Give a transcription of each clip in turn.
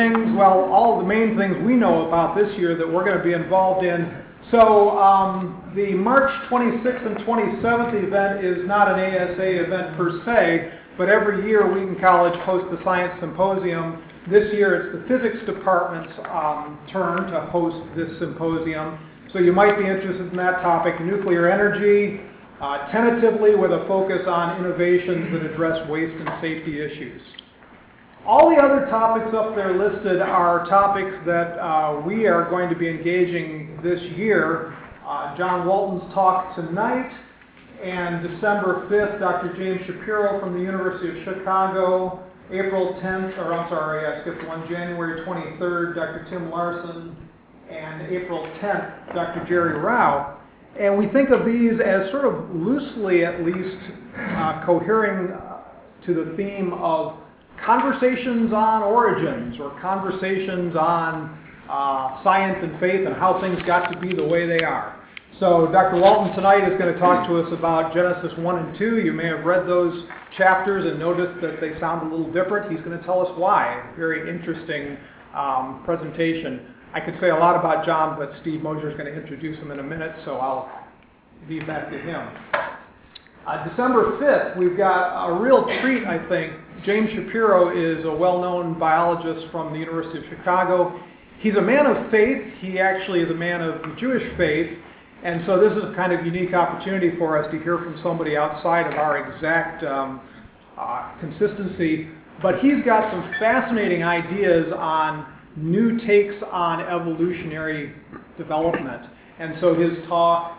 things, well, all the main things we know about this year that we're going to be involved in. So the March 26th and 27th event is not an ASA event per se, but every year Wheaton College hosts the Science Symposium. This year it's the Physics Department's turn to host this symposium. So you might be interested in that topic, nuclear energy, tentatively with a focus on innovations that address waste and safety issues. All the other topics up there listed are topics that we are going to be engaging this year. John Walton's talk tonight, and December 5th, Dr. James Shapiro from the University of Chicago. April 10th, or I'm sorry, I skipped one, January 23rd, Dr. Tim Larson, and April 10th, Dr. Jerry Rao. And we think of these as sort of loosely, at least, cohering to the theme of conversations on origins, or conversations on science and faith and how things got to be the way they are. So Dr. Walton tonight is going to talk to us about Genesis 1 and 2. You may have read those chapters and noticed that they sound a little different. He's going to tell us why. Very interesting presentation. I could say a lot about John, but Steve Mosier is going to introduce him in a minute, so I'll leave that to him. December 5th, we've got a real treat, I think. James Shapiro is a well-known biologist from the University of Chicago. He's a man of faith. He actually is a man of the Jewish faith. And so this is a kind of unique opportunity for us to hear from somebody outside of our exact consistency. But he's got some fascinating ideas on new takes on evolutionary development. And so his talk,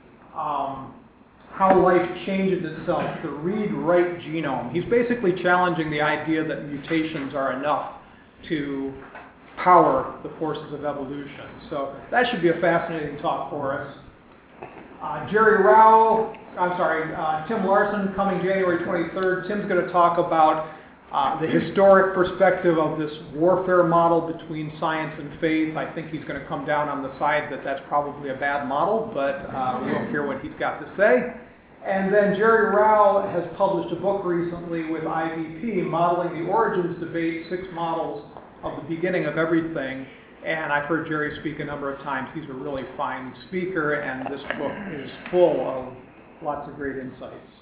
How Life Changes Itself, the Read-Write Genome. He's basically challenging the idea that mutations are enough to power the forces of evolution. So that should be a fascinating talk for us. Tim Larson, coming January 23rd. Tim's going to talk about the historic perspective of this warfare model between science and faith. I think he's going to come down on the side that that's probably a bad model, but we'll hear what he's got to say. And then Jerry Rao has published a book recently with IVP, Modeling the Origins Debate, 6 Models of the Beginning of Everything. And I've heard Jerry speak a number of times. He's a really fine speaker, and this book is full of lots of great insights.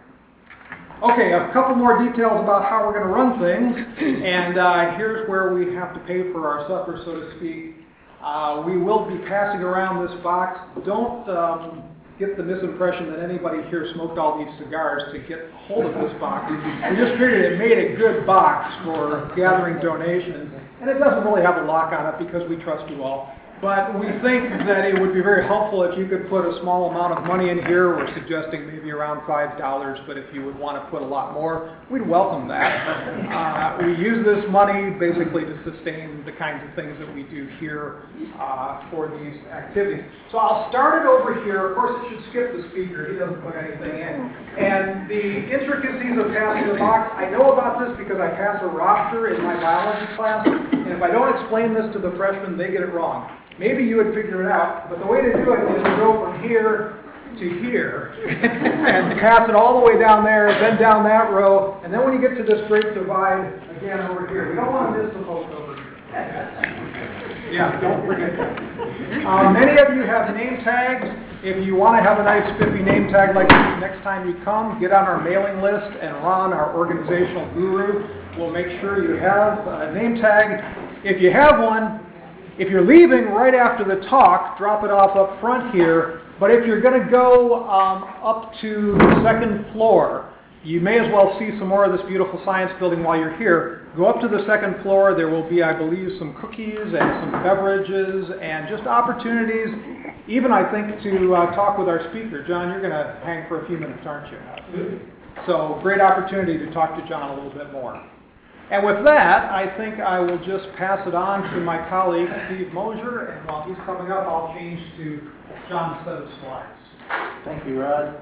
Okay, a couple more details about how we're going to run things. And here's where we have to pay for our supper, so to speak. We will be passing around this box. Don't get the misimpression that anybody here smoked all these cigars to get hold of this box. We just figured it made a good box for gathering donations, and it doesn't really have a lock on it because we trust you all. But we think that it would be very helpful if you could put a small amount of money in here. We're suggesting maybe around $5, but if you would want to put a lot more, we'd welcome that. We use this money basically to sustain the kinds of things that we do here for these activities. So I'll start it over here. Of course, it should skip the speaker. He doesn't put anything in. And the intricacies of passing the box, I know about this because I pass a roster in my biology class, and if I don't explain this to the freshmen, they get it wrong. Maybe you would figure it out, but the way to do it is to go from here to here and pass it all the way down there, then down that row, and then when you get to this great divide, again over here. We don't want to miss the folks over here. Yeah, don't forget that. Many of you have name tags. If you want to have a nice spiffy name tag like this next time you come, get on our mailing list, and Ron, our organizational guru, will make sure you have a name tag. If you have one, if you're leaving right after the talk, drop it off up front here. But if you're going to go up to the second floor, you may as well see some more of this beautiful science building while you're here. Go up to the second floor. There will be, I believe, some cookies and some beverages and just opportunities, even I think, to talk with our speaker. John, you're going to hang for a few minutes, aren't you? Absolutely. So great opportunity to talk to John a little bit more. And with that, I think I will just pass it on to my colleague, Steve Mosier, and while he's coming up, I'll change to John's set of slides. Thank you, Rod.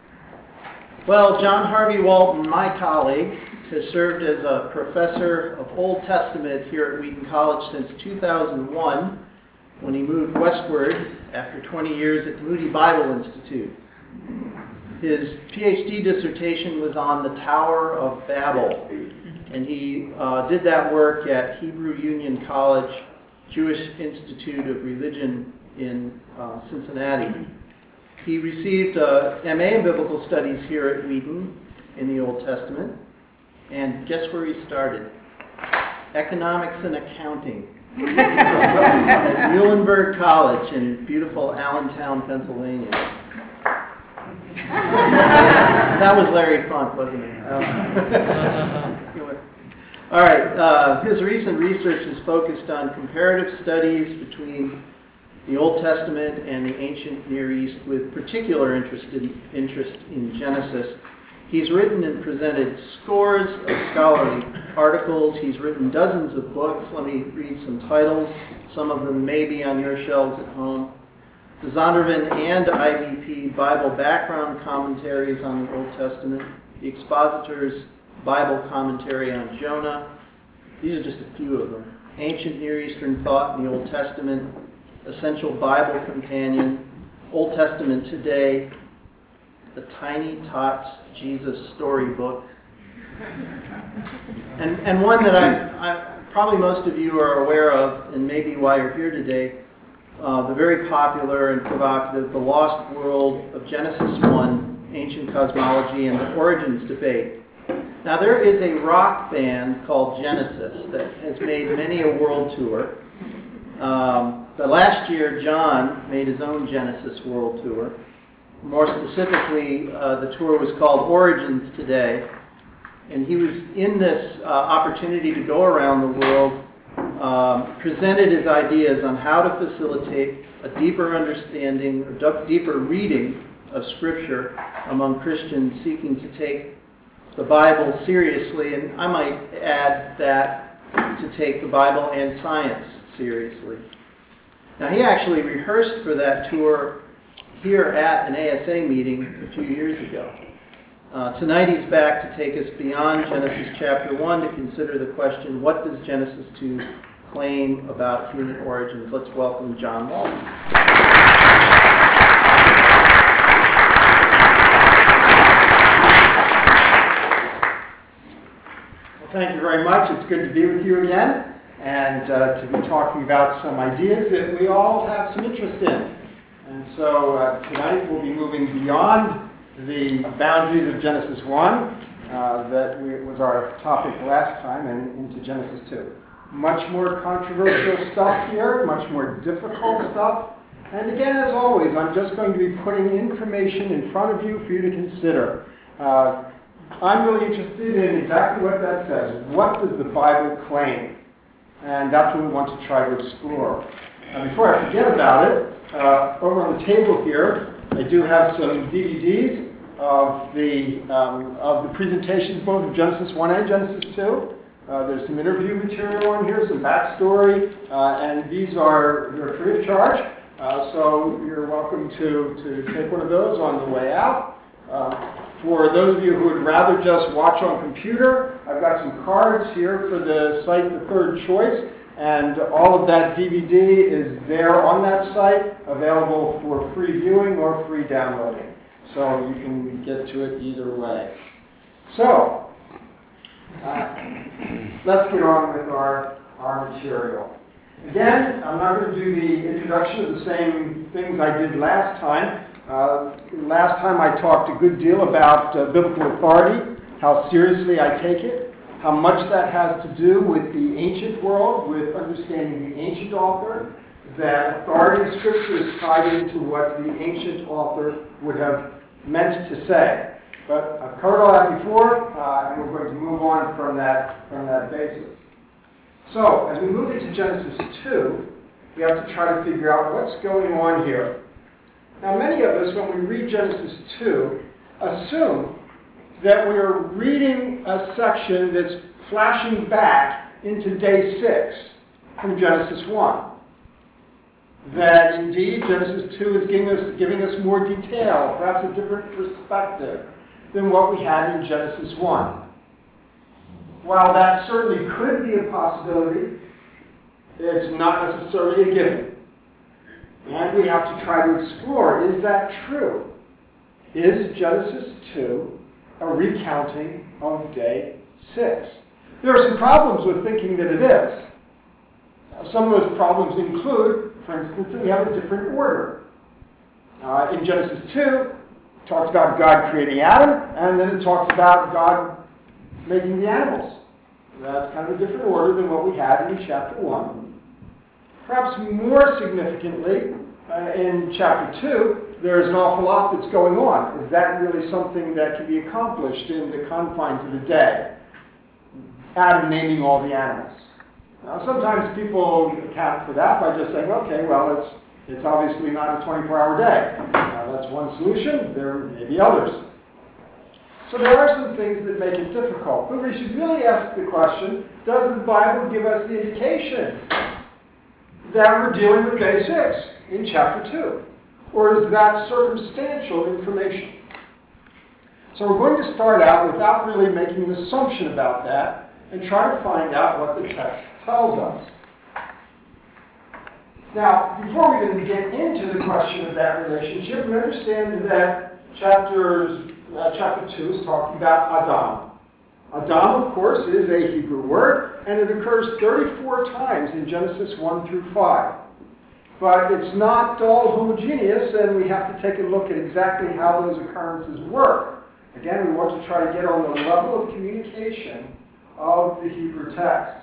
Well, John Harvey Walton, my colleague, has served as a professor of Old Testament here at Wheaton College since 2001, when he moved westward after 20 years at Moody Bible Institute. His PhD dissertation was on the Tower of Babel, And he did that work at Hebrew Union College, Jewish Institute of Religion in Cincinnati. He received a MA in Biblical Studies here at Wheaton in the Old Testament. And guess where he started? Economics and Accounting at Muhlenberg College in beautiful Allentown, Pennsylvania. That was Larry Funk, wasn't it? All right. His recent research is focused on comparative studies between the Old Testament and the ancient Near East, with particular interest in Genesis. He's written and presented scores of scholarly articles. He's written dozens of books. Let me read some titles. Some of them may be on your shelves at home. The Zondervan and IVP Bible Background Commentaries on the Old Testament. The Expositor's Bible Commentary on Jonah. These are just a few of them. Ancient Near Eastern Thought in the Old Testament. Essential Bible Companion. Old Testament Today. The Tiny Tots Jesus Storybook. And one that I probably most of you are aware of, and maybe why you're here today, the very popular and provocative The Lost World of Genesis 1, Ancient Cosmology and the Origins Debate. Now there is a rock band called Genesis that has made many a world tour. The last year, John made his own Genesis world tour. More specifically, the tour was called Origins Today. And he was in this opportunity to go around the world, presented his ideas on how to facilitate a deeper understanding, or deeper reading of Scripture among Christians seeking to take the Bible seriously, and I might add that to take the Bible and science seriously. Now, he actually rehearsed for that tour here at an ASA meeting a few years ago. Tonight he's back to take us beyond Genesis chapter 1 to consider the question, what does Genesis 2 claim about human origins? Let's welcome John Walton. Well, thank you very much. It's good to be with you again and to be talking about some ideas that we all have some interest in. And so tonight we'll be moving beyond the boundaries of Genesis 1, was our topic last time, and into Genesis 2. Much more controversial stuff here, much more difficult stuff. And again, as always, I'm just going to be putting information in front of you for you to consider. I'm really interested in exactly what that says. What does the Bible claim? And that's what we want to try to explore. Before I forget about it, over on the table here, I do have some DVDs of the presentations, both of Genesis 1 and Genesis 2. There's some interview material on here, some backstory, and they're free of charge. So you're welcome to take one of those on the way out. For those of you who would rather just watch on computer, I've got some cards here for the site The Third Choice. And all of that DVD is there on that site, available for free viewing or free downloading. So you can get to it either way. So, let's get on with our material. Again, I'm not going to do the introduction of the same things I did last time. Last time I talked a good deal about biblical authority, how seriously I take it, how much that has to do with the ancient world, with understanding the ancient author, that authority of Scripture is tied into what the ancient author would have meant to say. But I've covered all that before, and we're going to move on from that basis. So, as we move into Genesis 2, we have to try to figure out what's going on here. Now, many of us, when we read Genesis 2, assume that we are reading a section that's flashing back into day 6 from Genesis 1. That indeed Genesis 2 is giving us more detail, perhaps a different perspective than what we had in Genesis 1. While that certainly could be a possibility, it's not necessarily a given. And we have to try to explore, is that true? Is Genesis 2 a recounting of day 6? There are some problems with thinking that it is. Some of those problems include, for instance, that we have a different order. In Genesis 2, it talks about God creating Adam, and then it talks about God making the animals. That's kind of a different order than what we had in chapter 1. Perhaps more significantly, in chapter 2, there's an awful lot that's going on. Is that really something that can be accomplished in the confines of a day? Adam naming all the animals. Now, sometimes people account for that by just saying, okay, well, it's obviously not a 24-hour day. That's one solution. There may be others. So there are some things that make it difficult. But we should really ask the question, does the Bible give us the indication that we're dealing with day 6 in chapter 2? Or is that circumstantial information? So we're going to start out without really making an assumption about that and try to find out what the text tells us. Now, before we even get into the question of that relationship, we understand that chapter 2 is talking about Adam. Adam, of course, is a Hebrew word, and it occurs 34 times in Genesis 1 through 5. But it's not all homogeneous, and we have to take a look at exactly how those occurrences work. Again, we want to try to get on the level of communication of the Hebrew text.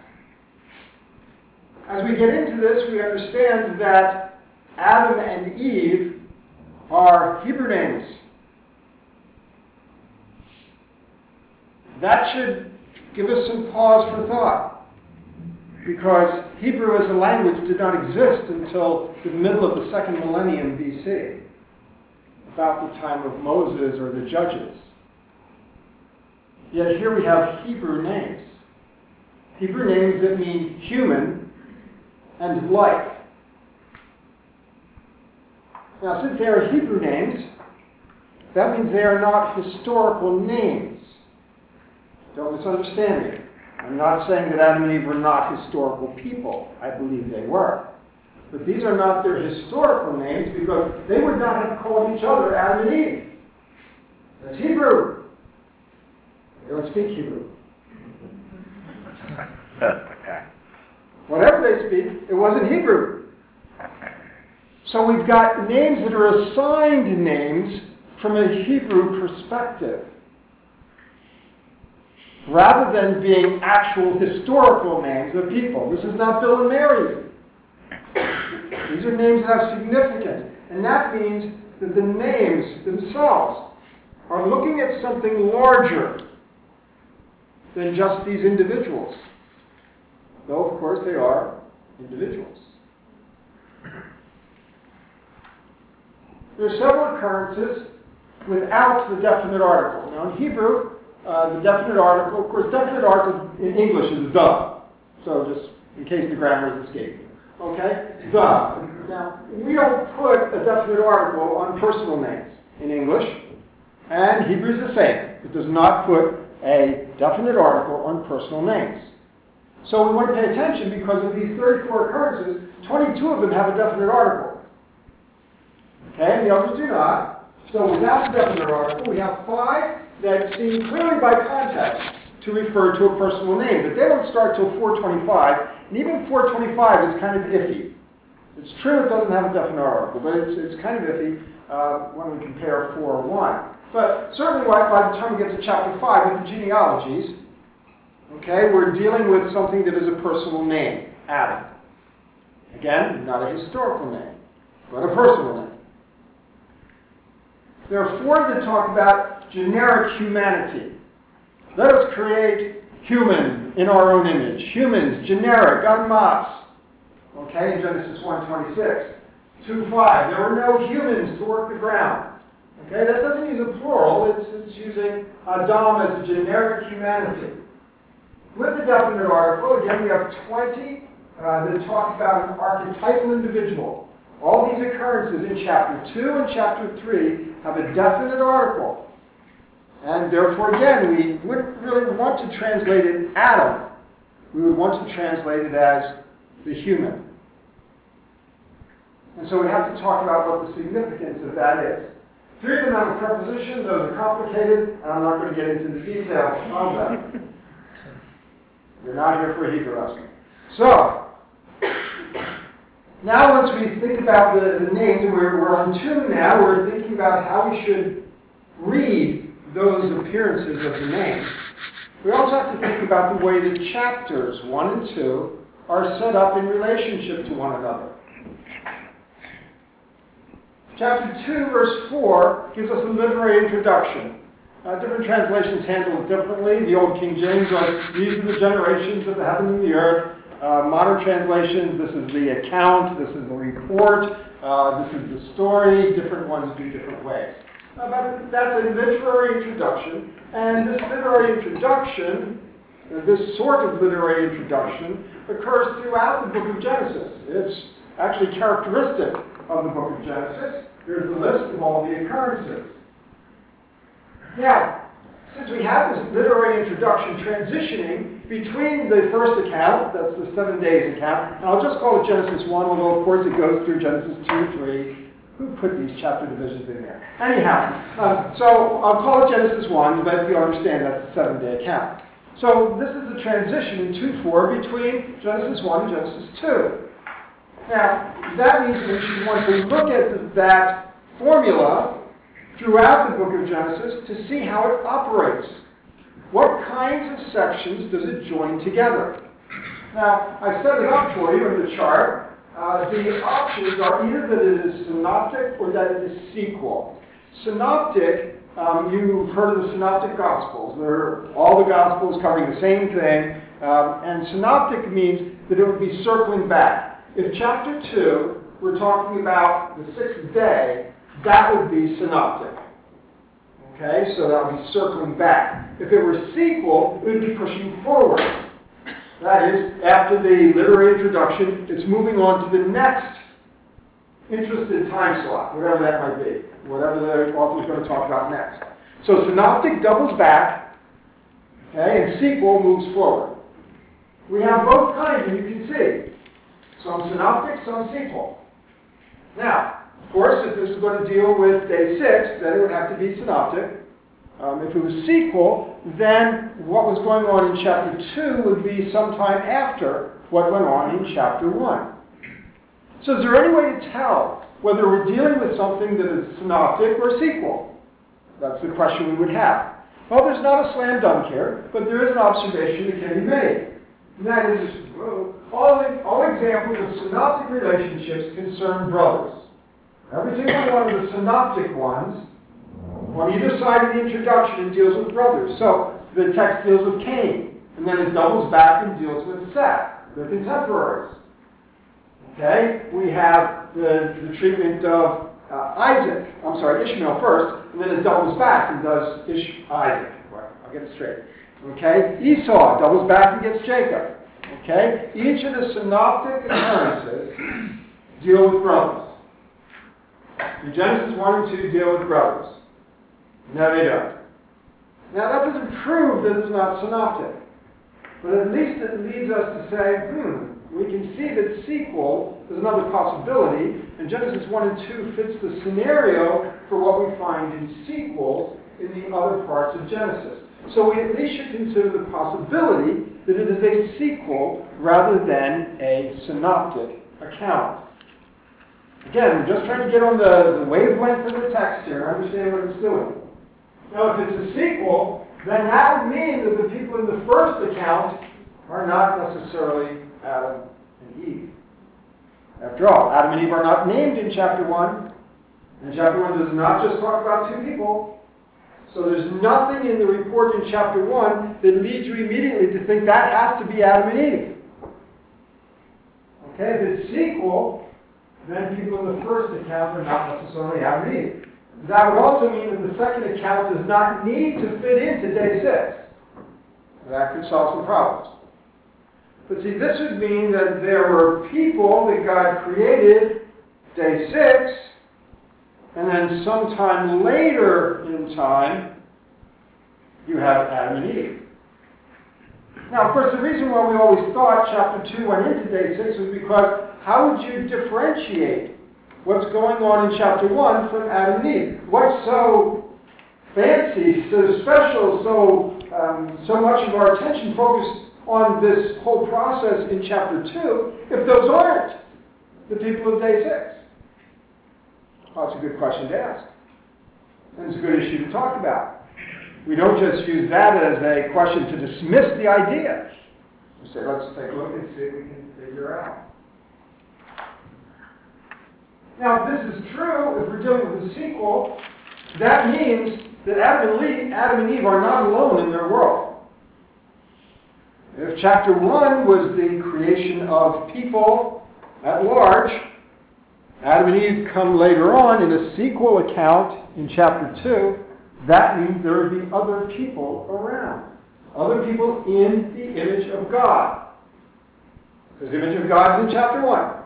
As we get into this, we understand that Adam and Eve are Hebrew names. That should give us some pause for thought, because Hebrew as a language did not exist until the middle of the second millennium BC, about the time of Moses or the Judges. Yet here we have Hebrew names. Hebrew names that mean human and life. Now, since they are Hebrew names, that means they are not historical names. Don't misunderstand me. I'm not saying that Adam and Eve were not historical people. I believe they were. But these are not their historical names, because they would not have called each other Adam and Eve. That's Hebrew. They don't speak Hebrew. Whatever they speak, it wasn't Hebrew. So we've got names that are assigned names from a Hebrew perspective, rather than being actual historical names of people. This is not Bill and Mary. These are names that have significance. And that means that the names themselves are looking at something larger than just these individuals. Though, of course, they are individuals. There are several occurrences without the definite article. Now, in Hebrew, the definite article, of course, definite article in English is the. So just in case the grammar is escaping. Okay? The. Now, we don't put a definite article on personal names in English, and Hebrew is the same. It does not put a definite article on personal names. So we want to pay attention, because of these 34 occurrences, 22 of them have a definite article. Okay? And the others do not. So without the definite article, we have 5 that seem clearly by context to refer to a personal name. But they don't start till 425, and even 425 is kind of iffy. It's true it doesn't have a definite article, but it's kind of iffy when we compare 4:1. But certainly by the time we get to chapter 5 with the genealogies, okay, we're dealing with something that is a personal name, Adam. Again, not a historical name, but a personal name. There are 4 that talk about generic humanity. Let us create human in our own image. Humans, generic, en masse. Okay, in Genesis 1:26. 2:5, there were no humans to work the ground. Okay, that doesn't use a plural. It's using Adam as a generic humanity. With the definite article, again, we have 20 that talk about an archetypal individual. All these occurrences in chapter 2 and chapter 3 have a definite article. And therefore, again, we wouldn't really want to translate it Adam. We would want to translate it as the human. And so we have to talk about what the significance of that is. 3 of them have a preposition. Those are complicated, and I'm not going to get into the details of them. You're not here for a Hebrew lesson. So, now once we think about the names, and we're on tune now, we're thinking about how we should read those appearances of the names. We also have to think about the way the chapters 1 and 2 are set up in relationship to one another. Chapter 2, verse 4 gives us a literary introduction. Different translations handle it differently. The Old King James writes, these are the generations of the heaven and the earth. Modern translations, this is the account, this is the report, this is the story. Different ones do different ways. But that's a literary introduction. And this literary introduction, this sort of literary introduction, occurs throughout the book of Genesis. It's actually characteristic of the book of Genesis. Here's the list of all the occurrences. Now, since we have this literary introduction transitioning between the first account, that's the 7 days account, and I'll just call it Genesis 1, although of course it goes through Genesis 2, 3. Who put these chapter divisions in there? Anyhow, so I'll call it Genesis 1, but you understand that's a 7-day account. So this is the transition in 2:4 between Genesis 1 and Genesis 2. Now, that means that we should want to look at that formula throughout the book of Genesis to see how it operates. What kinds of sections does it join together? Now, I've set it up for you in the chart. The options are either that it is synoptic or that it is sequel. Synoptic, you've heard of the synoptic gospels. They're all the gospels covering the same thing. And synoptic means that it would be circling back. If chapter 2, we're talking about the 6th day, that would be synoptic. Okay, so that would be circling back. If it were sequel, it would be pushing forward. That is, after the literary introduction, it's moving on to the next interested time slot, whatever that might be, whatever the author is going to talk about next. So synoptic doubles back, okay, and sequel moves forward. We have both kinds, and you can see. Some synoptic, some sequel. Now, of course, if this is going to deal with day 6, then it would have to be synoptic. If it was sequel, then what was going on in chapter 2 would be sometime after what went on in chapter 1. So is there any way to tell whether we're dealing with something that is synoptic or sequel? That's the question we would have. Well, there's not a slam dunk here, but there is an observation that can be made. And that is, all examples of synoptic relationships concern brothers. Every single one of the synoptic ones, on either side of the introduction, it deals with brothers. So the text deals with Cain, and then it doubles back and deals with Seth. They're contemporaries. Okay? We have the treatment of Ishmael first, and then it doubles back and does Isaac. Well, I'll get it straight. Okay? Esau doubles back and gets Jacob. Okay? Each of the synoptic occurrences deal with brothers. In Genesis 1 and 2 deal with brothers. No, they don't. Now, that doesn't prove that it's not synoptic. But at least it leads us to say, we can see that sequel is another possibility, and Genesis 1 and 2 fits the scenario for what we find in sequels in the other parts of Genesis. So we at least should consider the possibility that it is a sequel rather than a synoptic account. Again, we're just trying to get on the wavelength of the text here and understand what it's doing. Now, if it's a sequel, then that would mean that the people in the first account are not necessarily Adam and Eve. After all, Adam and Eve are not named in chapter 1. And chapter 1 does not just talk about 2 people. So there's nothing in the report in chapter 1 that leads you immediately to think that has to be Adam and Eve. Okay, if it's sequel, then people in the first account are not necessarily Adam and Eve. That would also mean that the second account does not need to fit into day 6. That could solve some problems. But see, this would mean that there were people that God created day 6, and then sometime later in time, you have Adam and Eve. Now, of course, the reason why we always thought chapter 2 went into day 6 was because how would you differentiate what's going on in chapter 1 from Adam and Eve? What's so fancy, so special, so much of our attention focused on this whole process in chapter 2 if those aren't the people of day 6? Well, that's a good question to ask. And it's a good issue to talk about. We don't just use that as a question to dismiss the idea. We say, let's take a look and see if we can figure out. Now, if this is true, if we're dealing with a sequel, that means that Adam and Eve are not alone in their world. If chapter 1 was the creation of people at large, Adam and Eve come later on in a sequel account in chapter 2, that means there would be other people around. Other people in the image of God. Because the image of God is in chapter 1.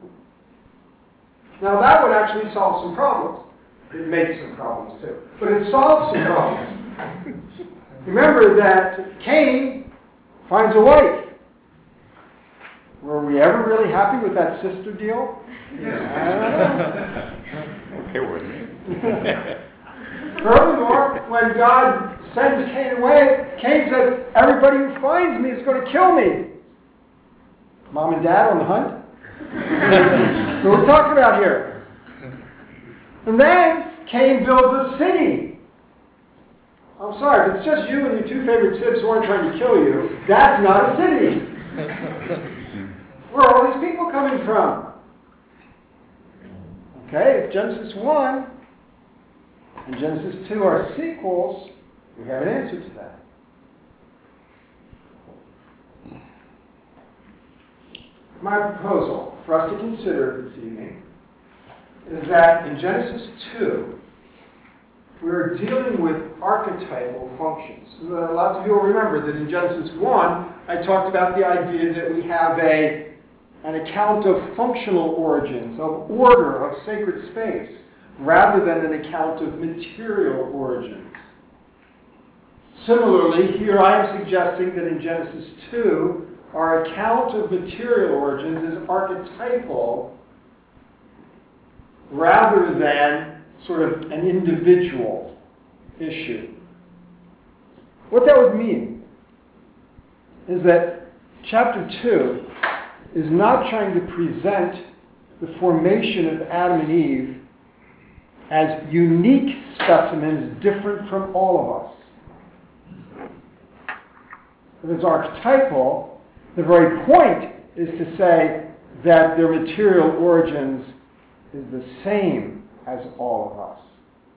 Now that would actually solve some problems. It makes some problems too. But it solves some problems. Remember that Cain finds a wife. Were we ever really happy with that sister deal? Yeah. Okay with me. Furthermore, when God sends Cain away, Cain says, everybody who finds me is going to kill me. Mom and Dad on the hunt? What are we talking about here? And then Cain builds a city. I'm sorry, if it's just you and your two favorite sibs who aren't trying to kill you, that's not a city. Where are all these people coming from? Okay, if Genesis 1 and Genesis 2 are sequels, we have an answer to that. My proposal for us to consider this evening is that in Genesis 2, we're dealing with archetypal functions. Lots of you will remember that in Genesis 1, I talked about the idea that we have an account of functional origins, of order, of sacred space, rather than an account of material origins. Similarly, here I am suggesting that in Genesis 2, our account of material origins is archetypal rather than sort of an individual issue. What that would mean is that chapter 2 is not trying to present the formation of Adam and Eve as unique specimens different from all of us. If it's archetypal, the very point is to say that their material origins is the same as all of us.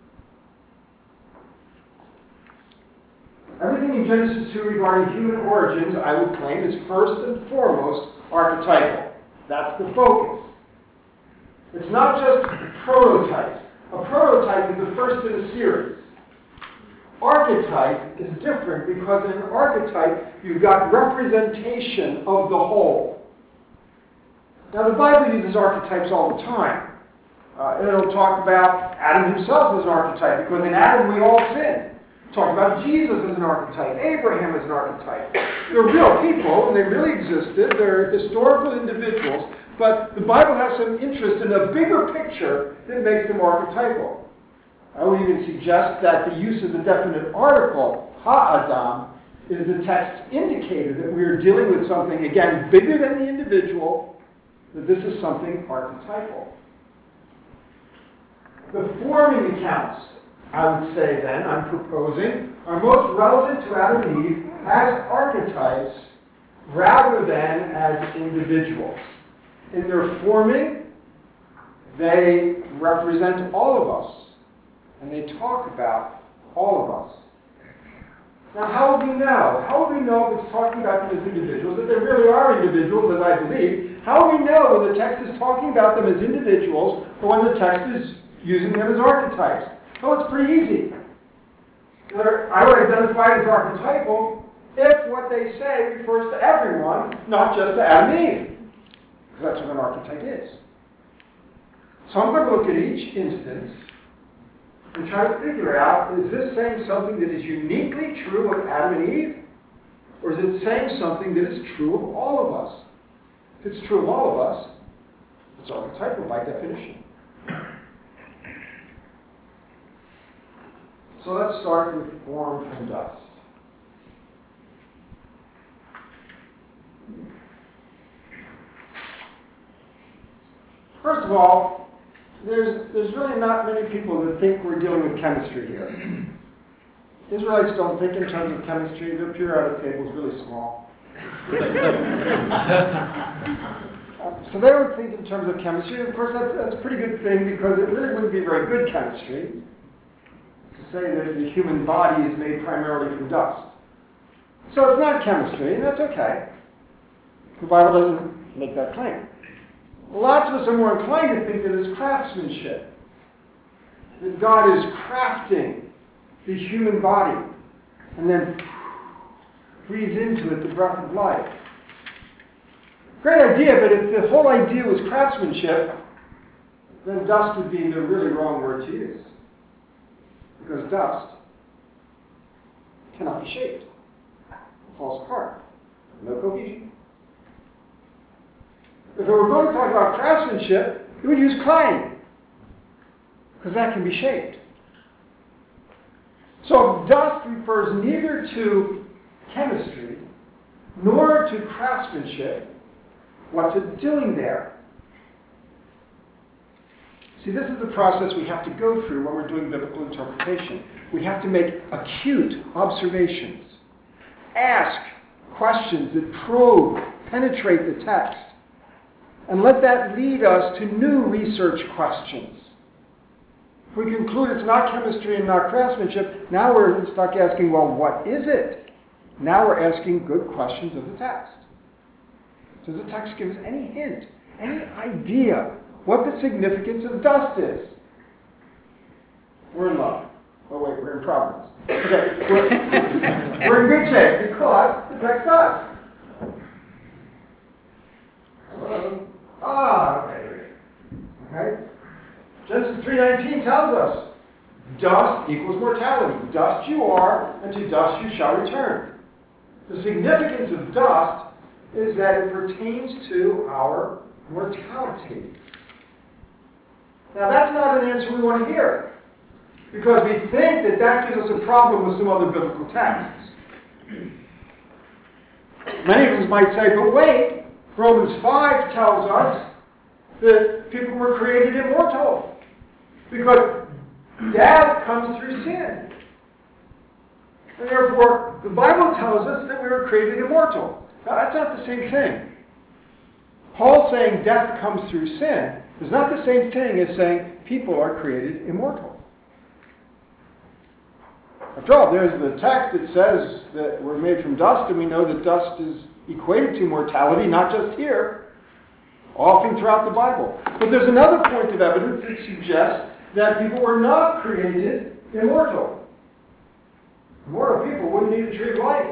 Everything in Genesis 2 regarding human origins, I would claim, is first and foremost archetypal. That's the focus. It's not just prototypes. A prototype is the first in a series. Archetype is different because in an archetype you've got representation of the whole. Now the Bible uses archetypes all the time. It'll talk about Adam himself as an archetype because in Adam we all sin. Talk about Jesus as an archetype, Abraham as an archetype. They're real people and they really existed. They're historical individuals, but the Bible has some interest in a bigger picture that makes them archetypal. I would even suggest that the use of the definite article, ha-adam, is the text's indicator that we are dealing with something, again, bigger than the individual, that this is something archetypal. The forming accounts, I would say then, I'm proposing, are most relevant to Adam and Eve as archetypes rather than as individuals. In their forming, they represent all of us. And they talk about all of us. Now, how would we know? How would we know if it's talking about them as individuals, if they really are individuals, as I believe? How would we know when the text is talking about them as individuals or when the text is using them as archetypes? Well, it's pretty easy. I would identify it as archetypal if what they say refers to everyone, not just to Adam and Eve. Because that's what an archetype is. So I'm going to look at each instance and try to figure out, is this saying something that is uniquely true of Adam and Eve? Or is it saying something that is true of all of us? If it's true of all of us, it's archetypal by definition. So let's start with form and dust. First of all, there's really not many people that think we're dealing with chemistry here. Israelites don't think in terms of chemistry. Their periodic table is really small. So they don't think in terms of chemistry. Of course, that's a pretty good thing, because it really wouldn't be very good chemistry to say that the human body is made primarily from dust. So it's not chemistry, and that's okay. The Bible doesn't make that claim. Lots of us are more inclined to think that it's craftsmanship, that God is crafting the human body and then breathes into it the breath of life. Great idea, but if the whole idea was craftsmanship, then dust would be the really wrong word to use. Because dust cannot be shaped. It falls apart. No cohesion. If we were going to talk about craftsmanship, we would use clay, because that can be shaped. So dust refers neither to chemistry nor to craftsmanship. What's it doing there? See, this is the process we have to go through when we're doing biblical interpretation. We have to make acute observations, ask questions that probe, penetrate the text, and let that lead us to new research questions. If we conclude it's not chemistry and not craftsmanship, now we're stuck asking, well, what is it? Now we're asking good questions of the text. Does the text give us any hint, any idea what the significance of dust is? We're in love. Oh wait, we're in Providence. Okay, we're in good shape because the text does. Okay. Genesis 3:19 tells us, dust equals mortality. Dust you are, and to dust you shall return. The significance of dust is that it pertains to our mortality. Now, that's not an answer we want to hear, because we think that that gives us a problem with some other biblical texts. Many of us might say, but wait, Romans 5 tells us that people were created immortal, because death comes through sin. And therefore, the Bible tells us that we were created immortal. Now, that's not the same thing. Paul saying death comes through sin is not the same thing as saying people are created immortal. After all, there's the text that says that we're made from dust, and we know that dust is equated to mortality, not just here, often throughout the Bible. But there's another point of evidence that suggests that people were not created immortal. Immortal people wouldn't need a tree of life.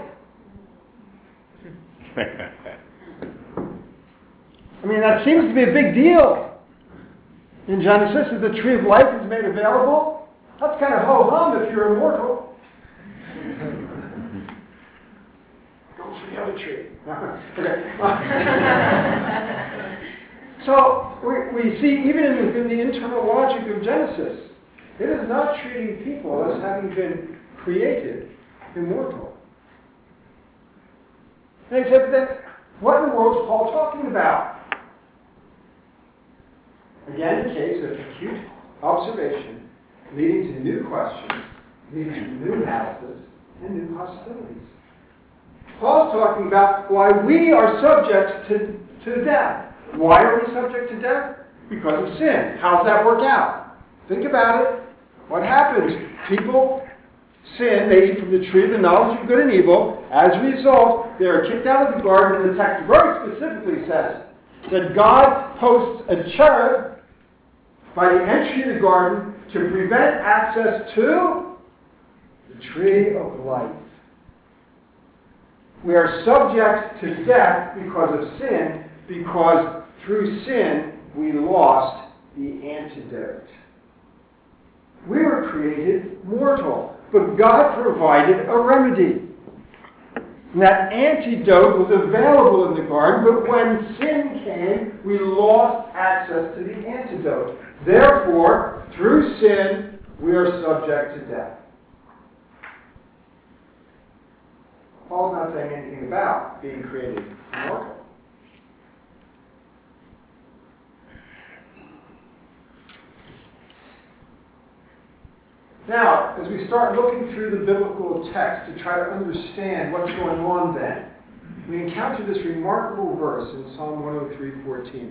I mean, that seems to be a big deal. In Genesis, if the tree of life is made available, that's kind of ho-hum if you're immortal. Go for the other tree. Okay. So we see, even in the internal logic of Genesis, it is not treating people as having been created immortal. And he said, but then, what in the world is Paul talking about? Again, a case of acute observation, leading to new questions, leading to new analysis, and new possibilities. Paul's talking about why we are subject to death. Why are we subject to death? Because of sin. How's that work out? Think about it. What happens? People sin, they eat from the tree of the knowledge of good and evil. As a result, they are kicked out of the garden, and the text very specifically says that God posts a cherub by the entry of the garden to prevent access to the tree of life. We are subject to death because of sin, because through sin we lost the antidote. We were created mortal, but God provided a remedy. And that antidote was available in the garden, but when sin came, we lost access to the antidote. Therefore, through sin, we are subject to death. Paul's not saying anything about being created immortal. Now, as we start looking through the biblical text to try to understand what's going on then, we encounter this remarkable verse in Psalm 103:14.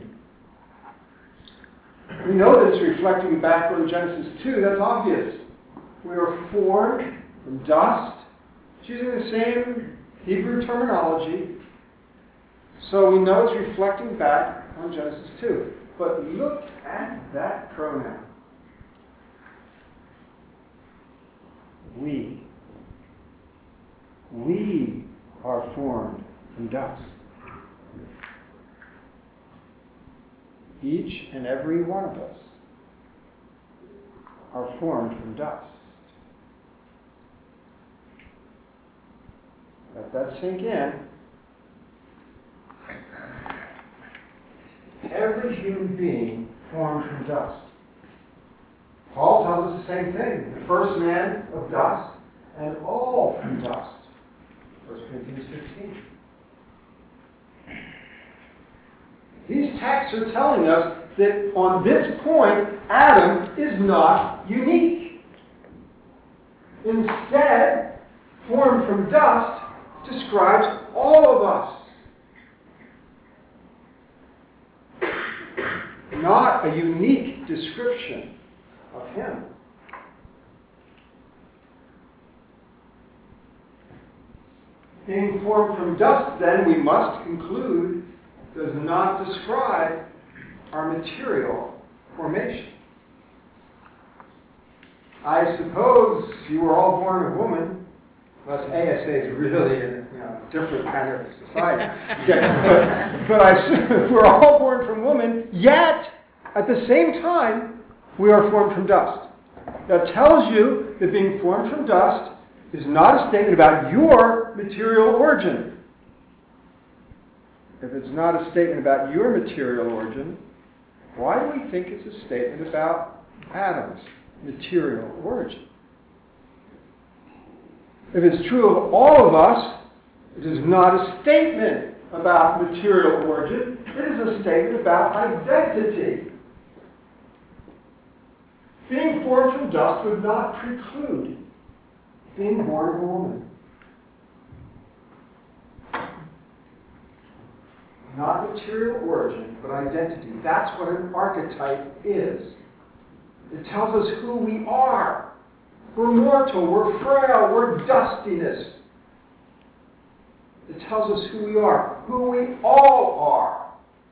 We know that it's reflecting back on Genesis 2. That's obvious. We are formed from dust. It's using the same Hebrew terminology. So we know it's reflecting back on Genesis 2. But look at that pronoun. We. We are formed from dust. Each and every one of us are formed from dust. Let that sink in. Every human being formed from dust. Paul tells us the same thing. The first man of dust, and all from dust. 1 Corinthians 15. These texts are telling us that on this point, Adam is not unique. Instead, formed from dust describes all of us. Not a unique description of him. Being formed from dust, then, we must conclude, does not describe our material formation. I suppose you were all born a woman, unless ASA is really a different kind of society. but I assume we're all born from woman, yet at the same time we are formed from dust. That tells you that being formed from dust is not a statement about your material origin. If it's not a statement about your material origin, why do we think it's a statement about Adam's material origin? If it's true of all of us, it is not a statement about material origin. It is a statement about identity. Being formed from dust would not preclude being born of a woman. Not material origin, but identity. That's what an archetype is. It tells us who we are. We're mortal, we're frail, we're dustiness. It tells us who we are, who we all are.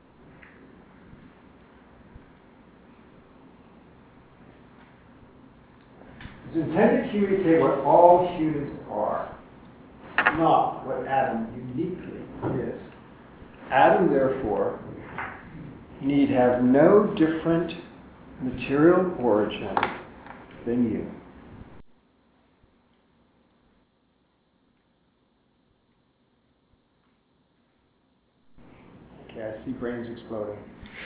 It's intended to communicate what all humans are, not what Adam uniquely is. Adam, therefore, need have no different material origin than you. Okay, I see brains exploding.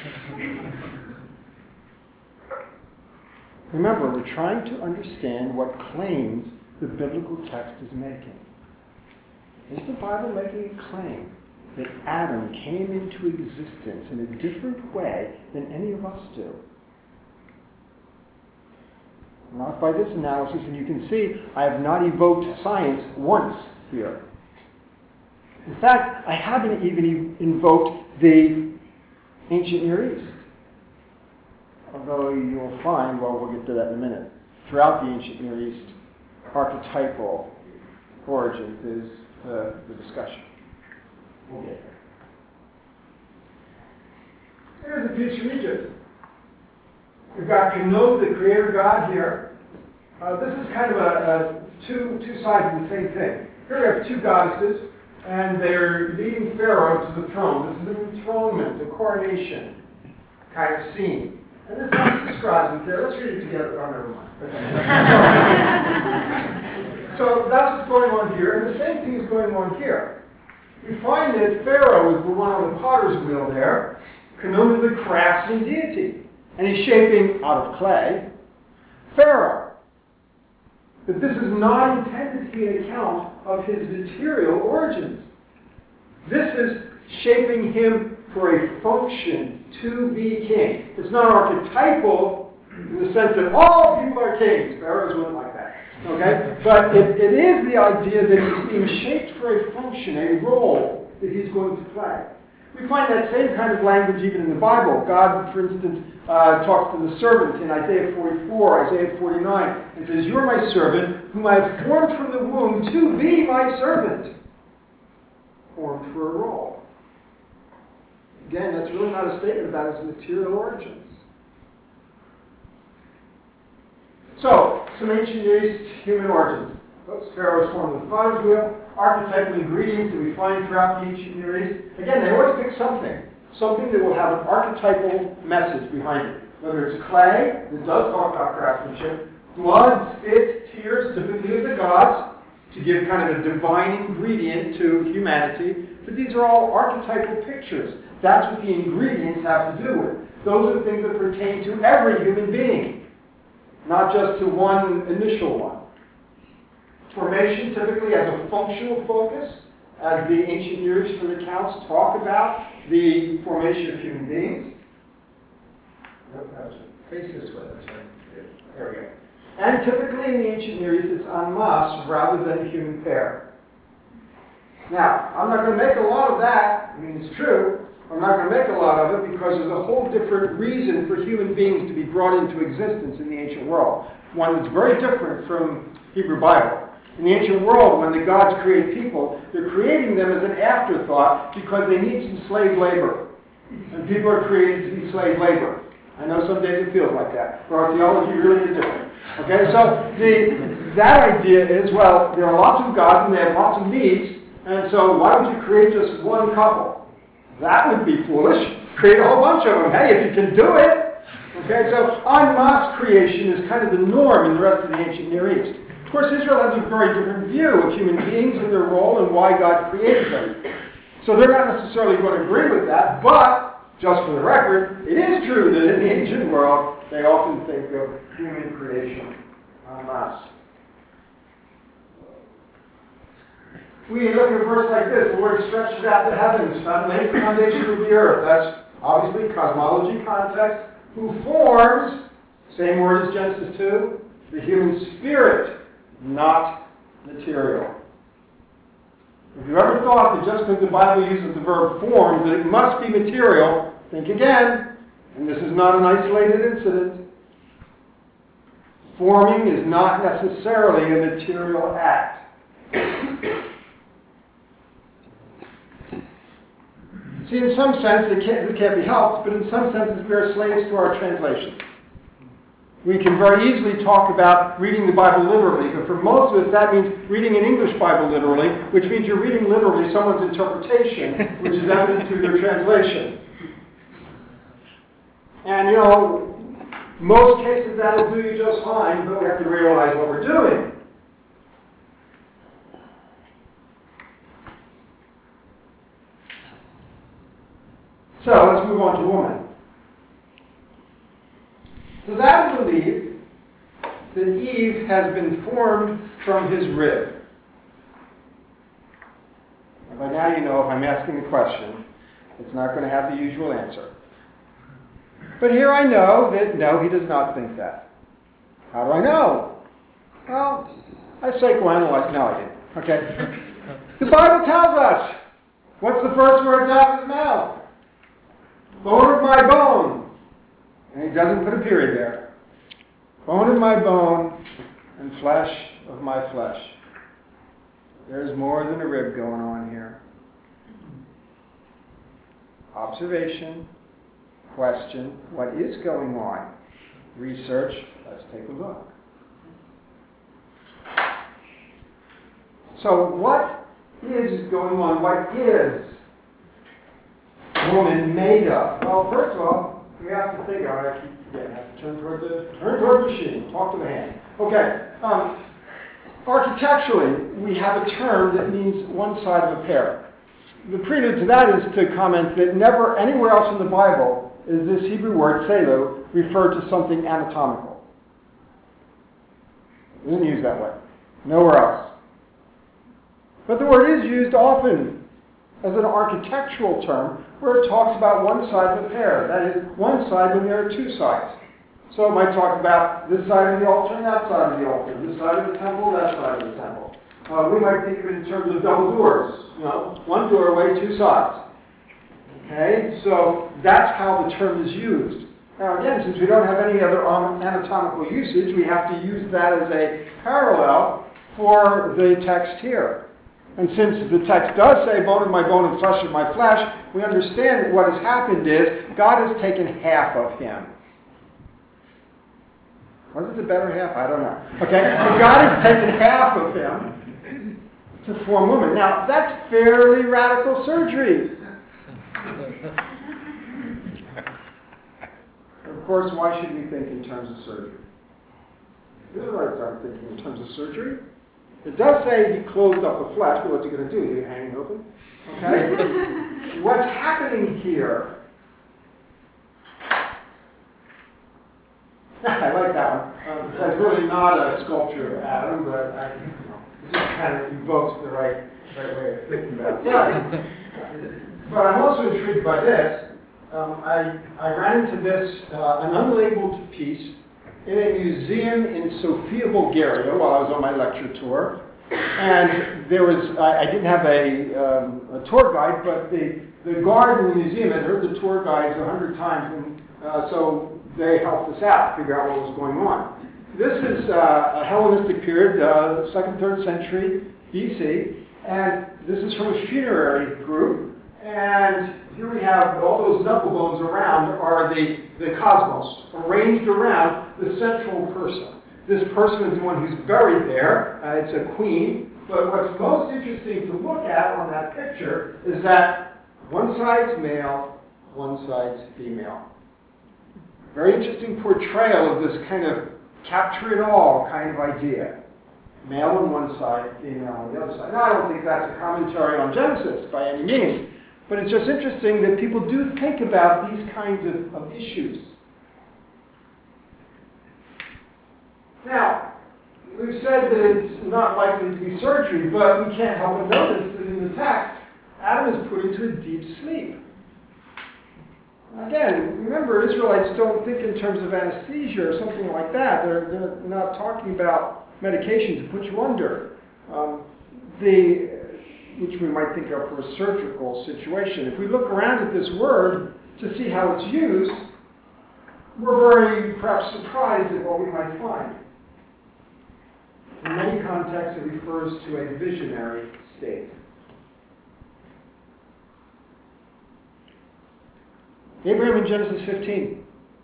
Remember, we're trying to understand what claims the biblical text is making. Is the Bible making a claim that Adam came into existence in a different way than any of us do? Not by this analysis, and you can see I have not evoked science once here. In fact, I haven't even invoked the ancient Near East. Although you'll find, well, we'll get to that in a minute, throughout the ancient Near East, archetypal origins is the discussion. We'll get there. Here's a piece from Egypt. We've got Khnum, the creator god here. This is kind of two sides of the same thing. Here we have two goddesses, and they're leading Pharaoh to the throne. This is an enthronement, a coronation kind of scene. And this is how it describes it there. Let's read it together. Oh, never mind. So that's what's going on here, and the same thing is going on here. We find that Pharaoh is the one on the potter's wheel there. Khnum is the craftsman deity. And he's shaping, out of clay, Pharaoh. But this is not intended to be an account of his material origins. This is shaping him for a function to be king. It's not archetypal in the sense that all people are kings. Pharaohs weren't like that. Okay? But it is the idea that he's being shaped for a function, a role that he's going to play. We find that same kind of language even in the Bible. God, for instance, talks to the servant in Isaiah 44, Isaiah 49, and says, "You're my servant, whom I have formed from the womb to be my servant." Formed for a role. Again, that's really not a statement about his material origins. So, some ancient Near East human origins. Those pharaohs formed the potter's wheel, archetypal ingredients that we find throughout the ancient Near East. Again, they always pick something that will have an archetypal message behind it. Whether it's clay, that does talk about craftsmanship, blood, spit, tears, typically of the gods, to give kind of a divine ingredient to humanity. But these are all archetypal pictures. That's what the ingredients have to do with. Those are things that pertain to every human being, not just to one initial one. Formation typically has a functional focus, as the ancient Near Eastern accounts talk about the formation of human beings. Face this way, that's right. There we go. And typically in the ancient Near East, it's en masse rather than a human pair. Now, I'm not going to make a lot of that. I mean, it's true. I'm not going to make a lot of it because there's a whole different reason for human beings to be brought into existence in the ancient world. One that's very different from Hebrew Bible. In the ancient world, when the gods create people, they're creating them as an afterthought because they need some slave labor. And people are created to be slave labor. I know some days it feels like that, but our theology really is different. Okay, so that idea is, well, there are lots of gods and they have lots of needs, and so why would you create just one couple? That would be foolish. Create a whole bunch of them. Hey, if you can do it. Okay, so en masse creation is kind of the norm in the rest of the ancient Near East. Of course, Israel has a very different view of human beings and their role and why God created them. So they're not necessarily going to agree with that, but just for the record, it is true that in the ancient world, they often think of human creation en masse. We look at a verse like this, the Lord stretched out the heavens, laid the foundation of the earth. That's obviously cosmology context. Who forms, same word as Genesis 2, the human spirit, not material. If you ever thought that just because the Bible uses the verb forms that it must be material, think again. And this is not an isolated incident. Forming is not necessarily a material act. See, in some sense, this can't be helped, but in some senses we are slaves to our translations. We can very easily talk about reading the Bible literally, but for most of us that means reading an English Bible literally, which means you're reading literally someone's interpretation, which is evident through their translation. And, most cases that'll do you just fine, but we have to realize what we're doing. So let's move on to woman. Does Adam believe that Eve has been formed from his rib? And by now you know if I'm asking the question, it's not going to have the usual answer. But here I know that no, he does not think that. How do I know? Well, I psychoanalyze. No, I didn't. Okay. The Bible tells us. What's the first words out of his mouth? Bone of my bone. And he doesn't put a period there. Bone of my bone and flesh of my flesh. There's more than a rib going on here. Observation, question, what is going on? Research, let's take a look. So what is going on? What is woman made of? Well, first of all, we have to think. I keep forgetting. I have to turn toward the machine. Talk to the hand. Okay. Architecturally, we have a term that means one side of a pear. The prelude to that is to comment that never anywhere else in the Bible is this Hebrew word, selu, referred to something anatomical. It isn't used that way. Nowhere else. But the word is used often as an architectural term where it talks about one side of a pear. That is, one side when there are two sides. So it might talk about this side of the altar and that side of the altar, this side of the temple, that side of the temple. We might think of it in terms of double doors. You know, one doorway, two sides. Okay, so that's how the term is used. Now again, since we don't have any other anatomical usage, we have to use that as a parallel for the text here. And since the text does say bone of my bone and flesh of my flesh, we understand that what has happened is God has taken half of him. Was it the better half? I don't know. Okay, but God has taken half of him to form woman. Now, that's fairly radical surgery. Of course, why should we think in terms of surgery? Israelites aren't thinking in terms of surgery. It does say he closed up the flesh, but what's he going to do? Is he hang it open? Okay? What's happening here? I like that one. That's really not a sculpture of Adam, but it just kind of evokes the right way of thinking about it. But I'm also intrigued by this. I ran into this, an unlabeled piece in a museum in Sofia, Bulgaria, while I was on my lecture tour. And there was, I didn't have a tour guide, but the guard in the museum had heard the tour guides 100 times, and so they helped us out, figure out what was going on. This is a Hellenistic period, 2nd, 3rd century BC, and this is from a funerary group. And here we have all those knuckle bones around are the cosmos, arranged around the central person. This person is the one who's buried there. It's a queen. But what's most interesting to look at on that picture is that one side's male, one side's female. Very interesting portrayal of this kind of capture it all kind of idea. Male on one side, female on the other side. Now, I don't think that's a commentary on Genesis by any means, but it's just interesting that people do think about these kinds of issues. Now, we've said that it's not likely to be surgery, but we can't help but notice that in the text, Adam is put into a deep sleep. Again, remember, Israelites don't think in terms of anesthesia or something like that. They're not talking about medication to put you under, which we might think of for a surgical situation. If we look around at this word to see how it's used, we're very perhaps surprised at what we might find. In many contexts, it refers to a visionary state. Abraham in Genesis 15.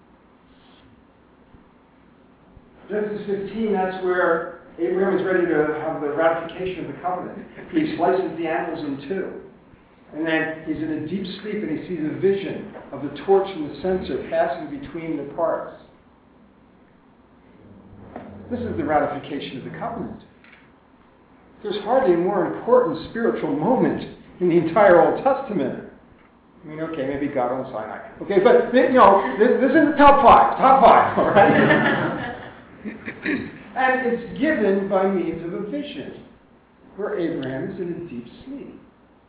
Genesis 15, that's where Abraham is ready to have the ratification of the covenant. He slices the animals in two. And then he's in a deep sleep and he sees a vision of the torch and the censer passing between the parts. This is the ratification of the covenant. There's hardly a more important spiritual moment in the entire Old Testament. I mean, okay, maybe God on Sinai. Okay, but, you know, this is the top five, all right? And it's given by means of a vision where Abraham is in a deep sleep.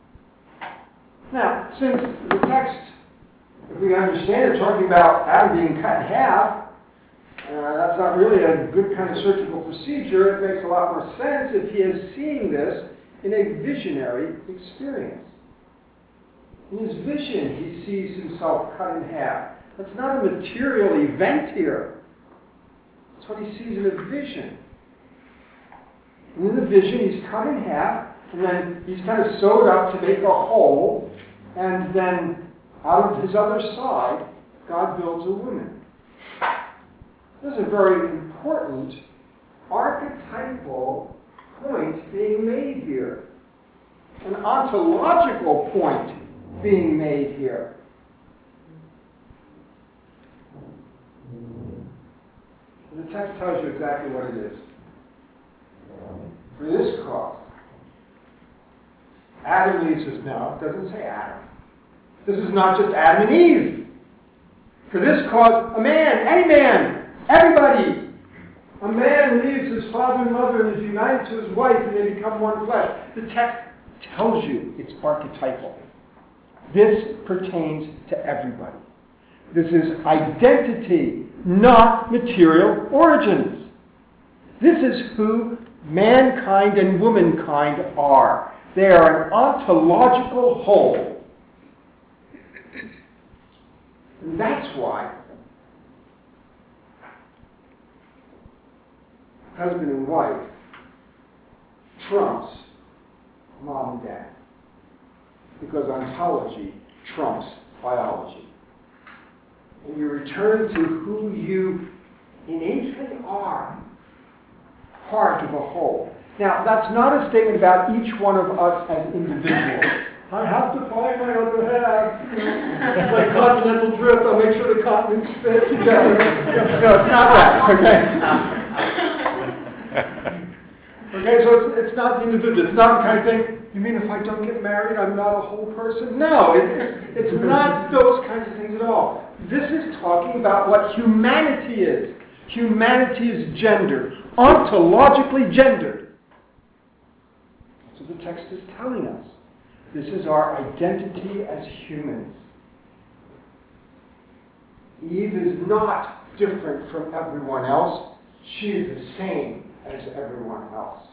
Now, since the text, if we understand it, talking about Adam being cut in half, that's not really a good kind of surgical procedure. It makes a lot more sense if he is seeing this in a visionary experience. In his vision, he sees himself cut in half. That's not a material event here. That's what he sees in a vision. And in the vision, he's cut in half, and then he's kind of sewed up to make a hole, and then out of his other side, God builds a woman. This is a very important archetypal point being made here. An ontological point being made here. The text tells you exactly what it is. For this cause, Adam leaves his... No, it doesn't say Adam. This is not just Adam and Eve. For this cause, a man, any man, everybody. A man leaves his father and mother and is united to his wife and they become one flesh. The text tells you it's archetypal. This pertains to everybody. This is identity, not material origins. This is who mankind and womankind are. They are an ontological whole. And that's why husband and wife trumps mom and dad. Because ontology trumps biology. And you return to who you innately are, part of a whole. Now, that's not a statement about each one of us as individuals. I have to find my other half. It's like continental drift. I'll make sure the continents fit together. No, it's not that, okay? Okay, so it's not the individual. It's not the kind of thing, you mean if I don't get married, I'm not a whole person? No, it's not those kinds of things at all. This is talking about what humanity is. Humanity is gendered, ontologically gendered. That's what the text is telling us. This is our identity as humans. Eve is not different from everyone else. She is the same as everyone else.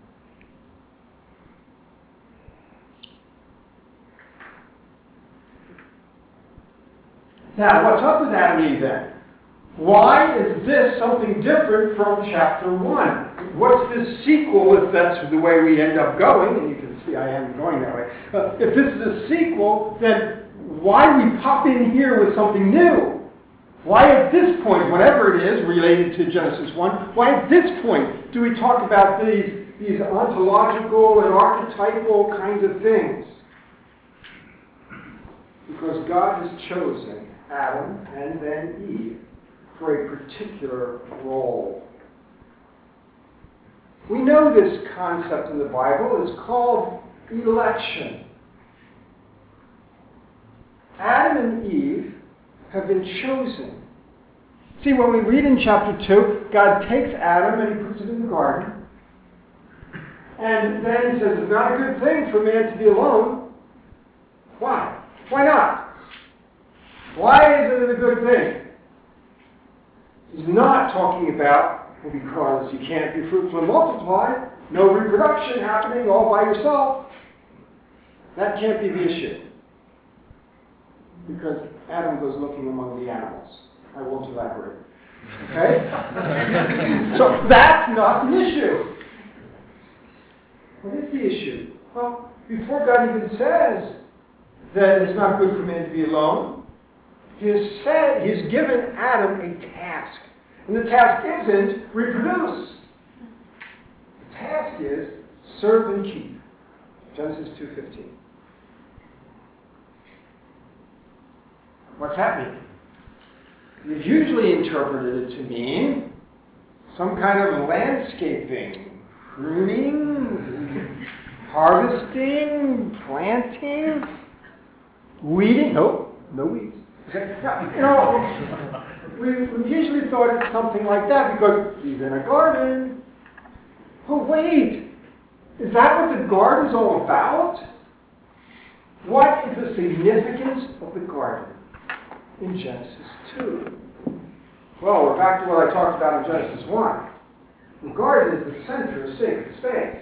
Now, what's up with Adam and Eve then? Why is this something different from chapter 1? What's this sequel, if that's the way we end up going? And you can see I am going that way. If this is a sequel, then why we pop in here with something new? Why at this point, whatever it is related to Genesis 1, why at this point do we talk about these ontological and archetypal kinds of things? Because God has chosen Adam and then Eve for a particular role. We know this concept in the Bible is called election. Adam and Eve have been chosen. See, when we read in chapter 2, God takes Adam and he puts him in the garden. And then he says, it's not a good thing for man to be alone. Why? Why not? Why isn't it a good thing? He's not talking about, well, because you can't be fruitful and multiply, no reproduction happening all by yourself. That can't be the issue. Because Adam goes looking among the animals. I won't elaborate. Okay? So that's not the issue. What is the issue? Well, before God even says that it's not good for man to be alone, He has given Adam a task. And the task isn't reproduce. The task is serve and keep. Genesis 2:15. What's happening? We've usually interpreted it to mean some kind of landscaping, pruning, harvesting, planting, weeding. Nope, no weeds. Okay. Now, we've usually thought it's something like that because he's in a garden. Oh, wait. Is that what the garden's all about? What is the significance of the garden in Genesis 2? Well, we're back to what I talked about in Genesis 1. The garden is the center of sacred space.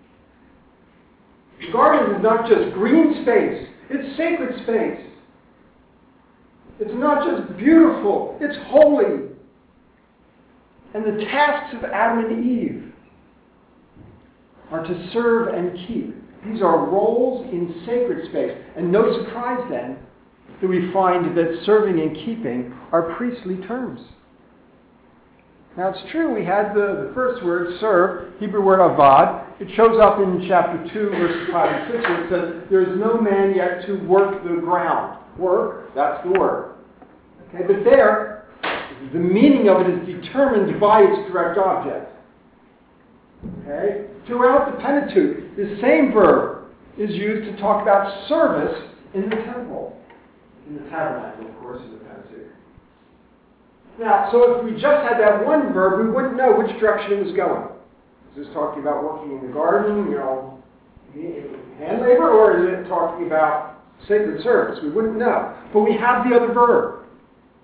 The garden is not just green space. It's sacred space. It's not just beautiful, it's holy. And the tasks of Adam and Eve are to serve and keep. These are roles in sacred space. And no surprise then that we find that serving and keeping are priestly terms. Now it's true, we had the first word, serve, Hebrew word avad. It shows up in chapter 2, verses 5 and 6, where it says, there is no man yet to work the ground. Work, that's the word. Okay, but there, the meaning of it is determined by its direct object. Okay? Throughout the Pentateuch, the same verb is used to talk about service in the temple. In the tabernacle, of course, in the Pentateuch. Now, so if we just had that one verb, we wouldn't know which direction it was going. Is this talking about working in the garden, hand labor, or is it talking about sacred service? We wouldn't know. But we have the other verb.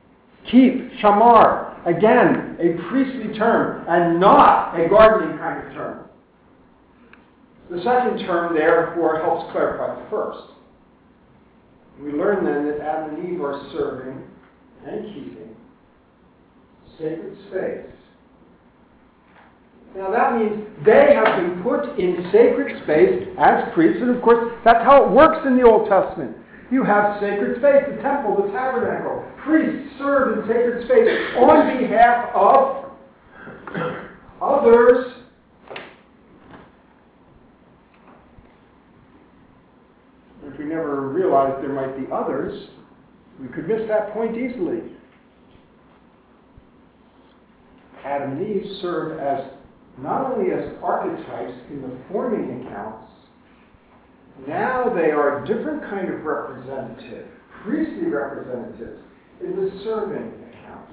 Keep, shamar, again, a priestly term and not a gardening kind of term. The second term, therefore, helps clarify the first. We learn then that Adam and Eve are serving and keeping sacred space. Now that means they have been put in sacred space as priests, and of course that's how it works in the Old Testament. You have sacred space, the temple, the tabernacle. Priests serve in sacred space on behalf of others. If we never realized there might be others, we could miss that point easily. Adam and Eve serve as not only as archetypes in the forming accounts, now they are a different kind of representative, priestly representatives, in the serving account.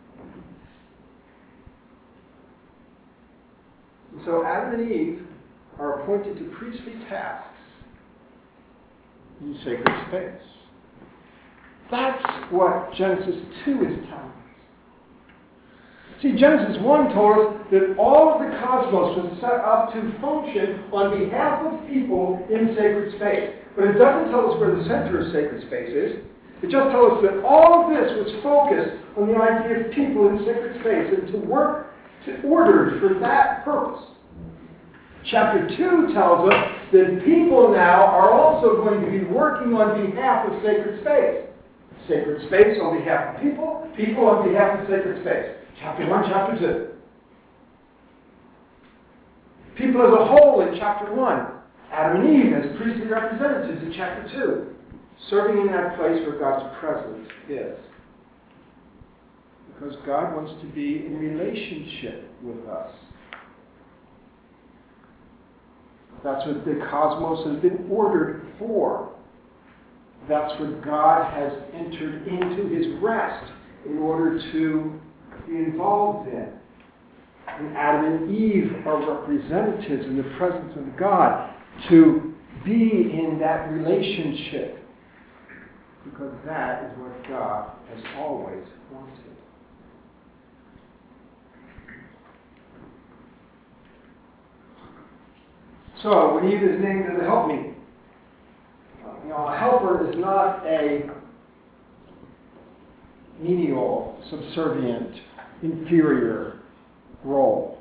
And so Adam and Eve are appointed to priestly tasks in sacred space. That's what Genesis 2 is telling us. See, Genesis 1 told us that all of the cosmos was set up to function on behalf of people in sacred space. But it doesn't tell us where the center of sacred space is. It just tells us that all of this was focused on the idea of people in sacred space and to work ordered for that purpose. Chapter 2 tells us that people now are also going to be working on behalf of sacred space. Sacred space on behalf of people, people on behalf of sacred space. Chapter 1, chapter 2. People as a whole in chapter 1. Adam and Eve as priestly representatives in chapter 2. Serving in that place where God's presence is. Because God wants to be in relationship with us. That's what the cosmos has been ordered for. That's what God has entered into his rest in order to be involved in. And Adam and Eve are representatives in the presence of God to be in that relationship. Because that is what God has always wanted. So, when Eve is named as a helpmeet, a helper is not a menial, subservient, inferior role.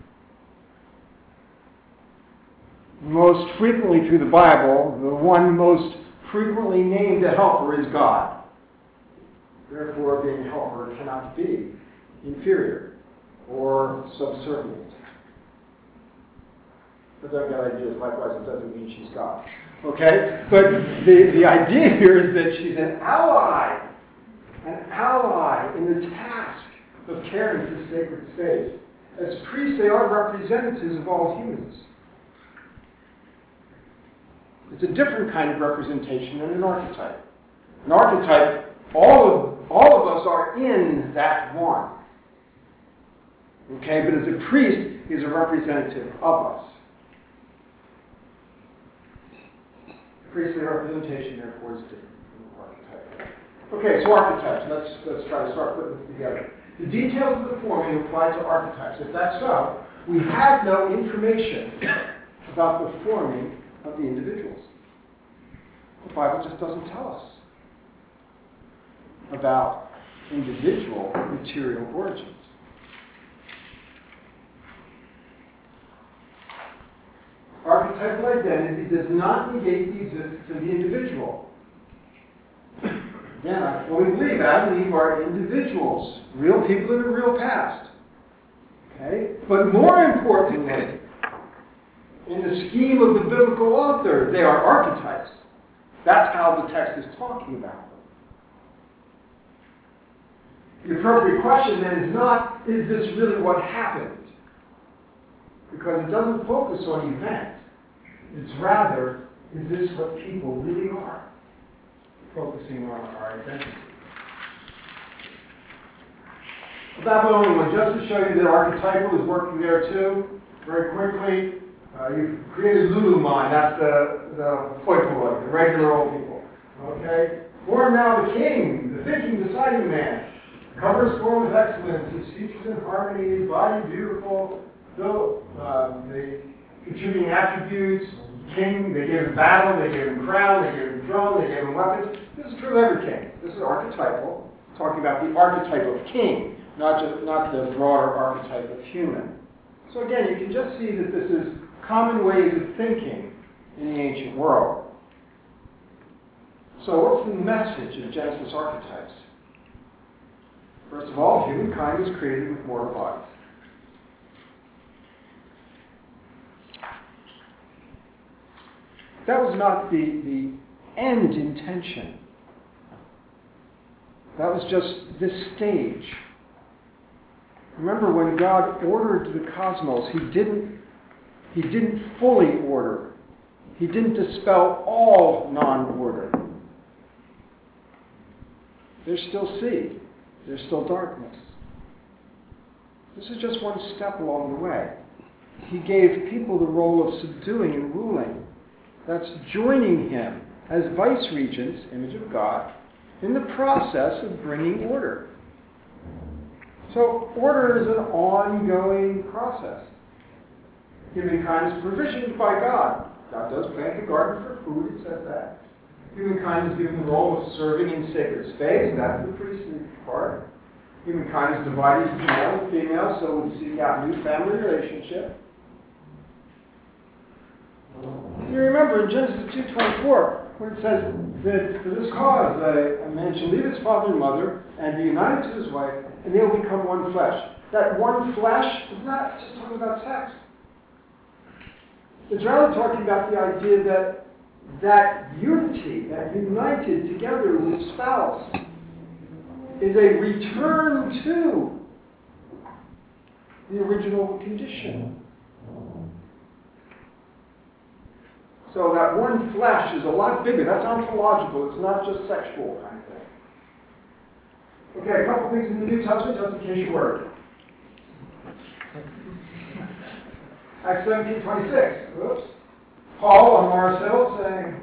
Most frequently through the Bible, the one most frequently named a helper is God. Therefore, being a helper cannot be inferior or subservient. But don't get ideas. Likewise, it doesn't mean she's God. Okay? But the idea here is that she's an ally in the task of caring for sacred space. As priests, they are representatives of all humans. It's a different kind of representation than an archetype. An archetype, all of us are in that one. Okay? But as a priest, he's a representative of us. Priestly representation, therefore, is different from archetype. Okay, so archetypes. Let's try to start putting this together. The details of the forming apply to archetypes. If that's so, we have no information about the forming of the individuals. The Bible just doesn't tell us about individual material origins. Archetypal identity does not negate the existence of the individual. Again, I fully believe Adam and Eve are individuals, real people in a real past. Okay? But more importantly, in the scheme of the biblical author, they are archetypes. That's how the text is talking about them. The appropriate question then is not, is this really what happened? Because it doesn't focus on event. It's rather, is this what people really are? Focusing on our identity. The Babylonian one, just to show you that archetypal is working there too, very quickly, you've created Luluman, that's the hoi polloi, the regular old people. Okay? Born now the king, the thinking, deciding man. Cover his form with excellence, his features in harmony, his body beautiful, the contributing attributes, king, they gave him battle, they gave him crown, they gave him throne, they gave him weapons. This is true of every king. This is archetypal, talking about the archetype of king, not the broader archetype of human. So again, you can just see that this is common ways of thinking in the ancient world. So what's the message of Genesis archetypes? First of all, humankind was created with mortal bodies. That was not the end intention. That was just this stage. Remember, when God ordered the cosmos, he didn't fully order. He didn't dispel all non-order. There's still sea. There's still darkness. This is just one step along the way. He gave people the role of subduing and ruling. That's joining him as vice-regents, image of God, in the process of bringing order. So order is an ongoing process. Humankind is provisioned by God. God does plant the garden for food, it says that. Humankind is given the role of serving in sacred space. That's the priestly part. Humankind is divided into male and female, so we seek out new family relationship. You remember in Genesis 2:24, when it says that for this cause a man shall leave his father and mother and be united to his wife, and they will become one flesh. That one flesh is not just talking about sex. It's rather talking about the idea that unity, that united together with spouse, is a return to the original condition. So that one flesh is a lot bigger. That's ontological. It's not just sexual kind of thing. Okay, a couple things in the New Testament, just in case you worried. Acts 17:26. Whoops. Paul on Mars Hill saying,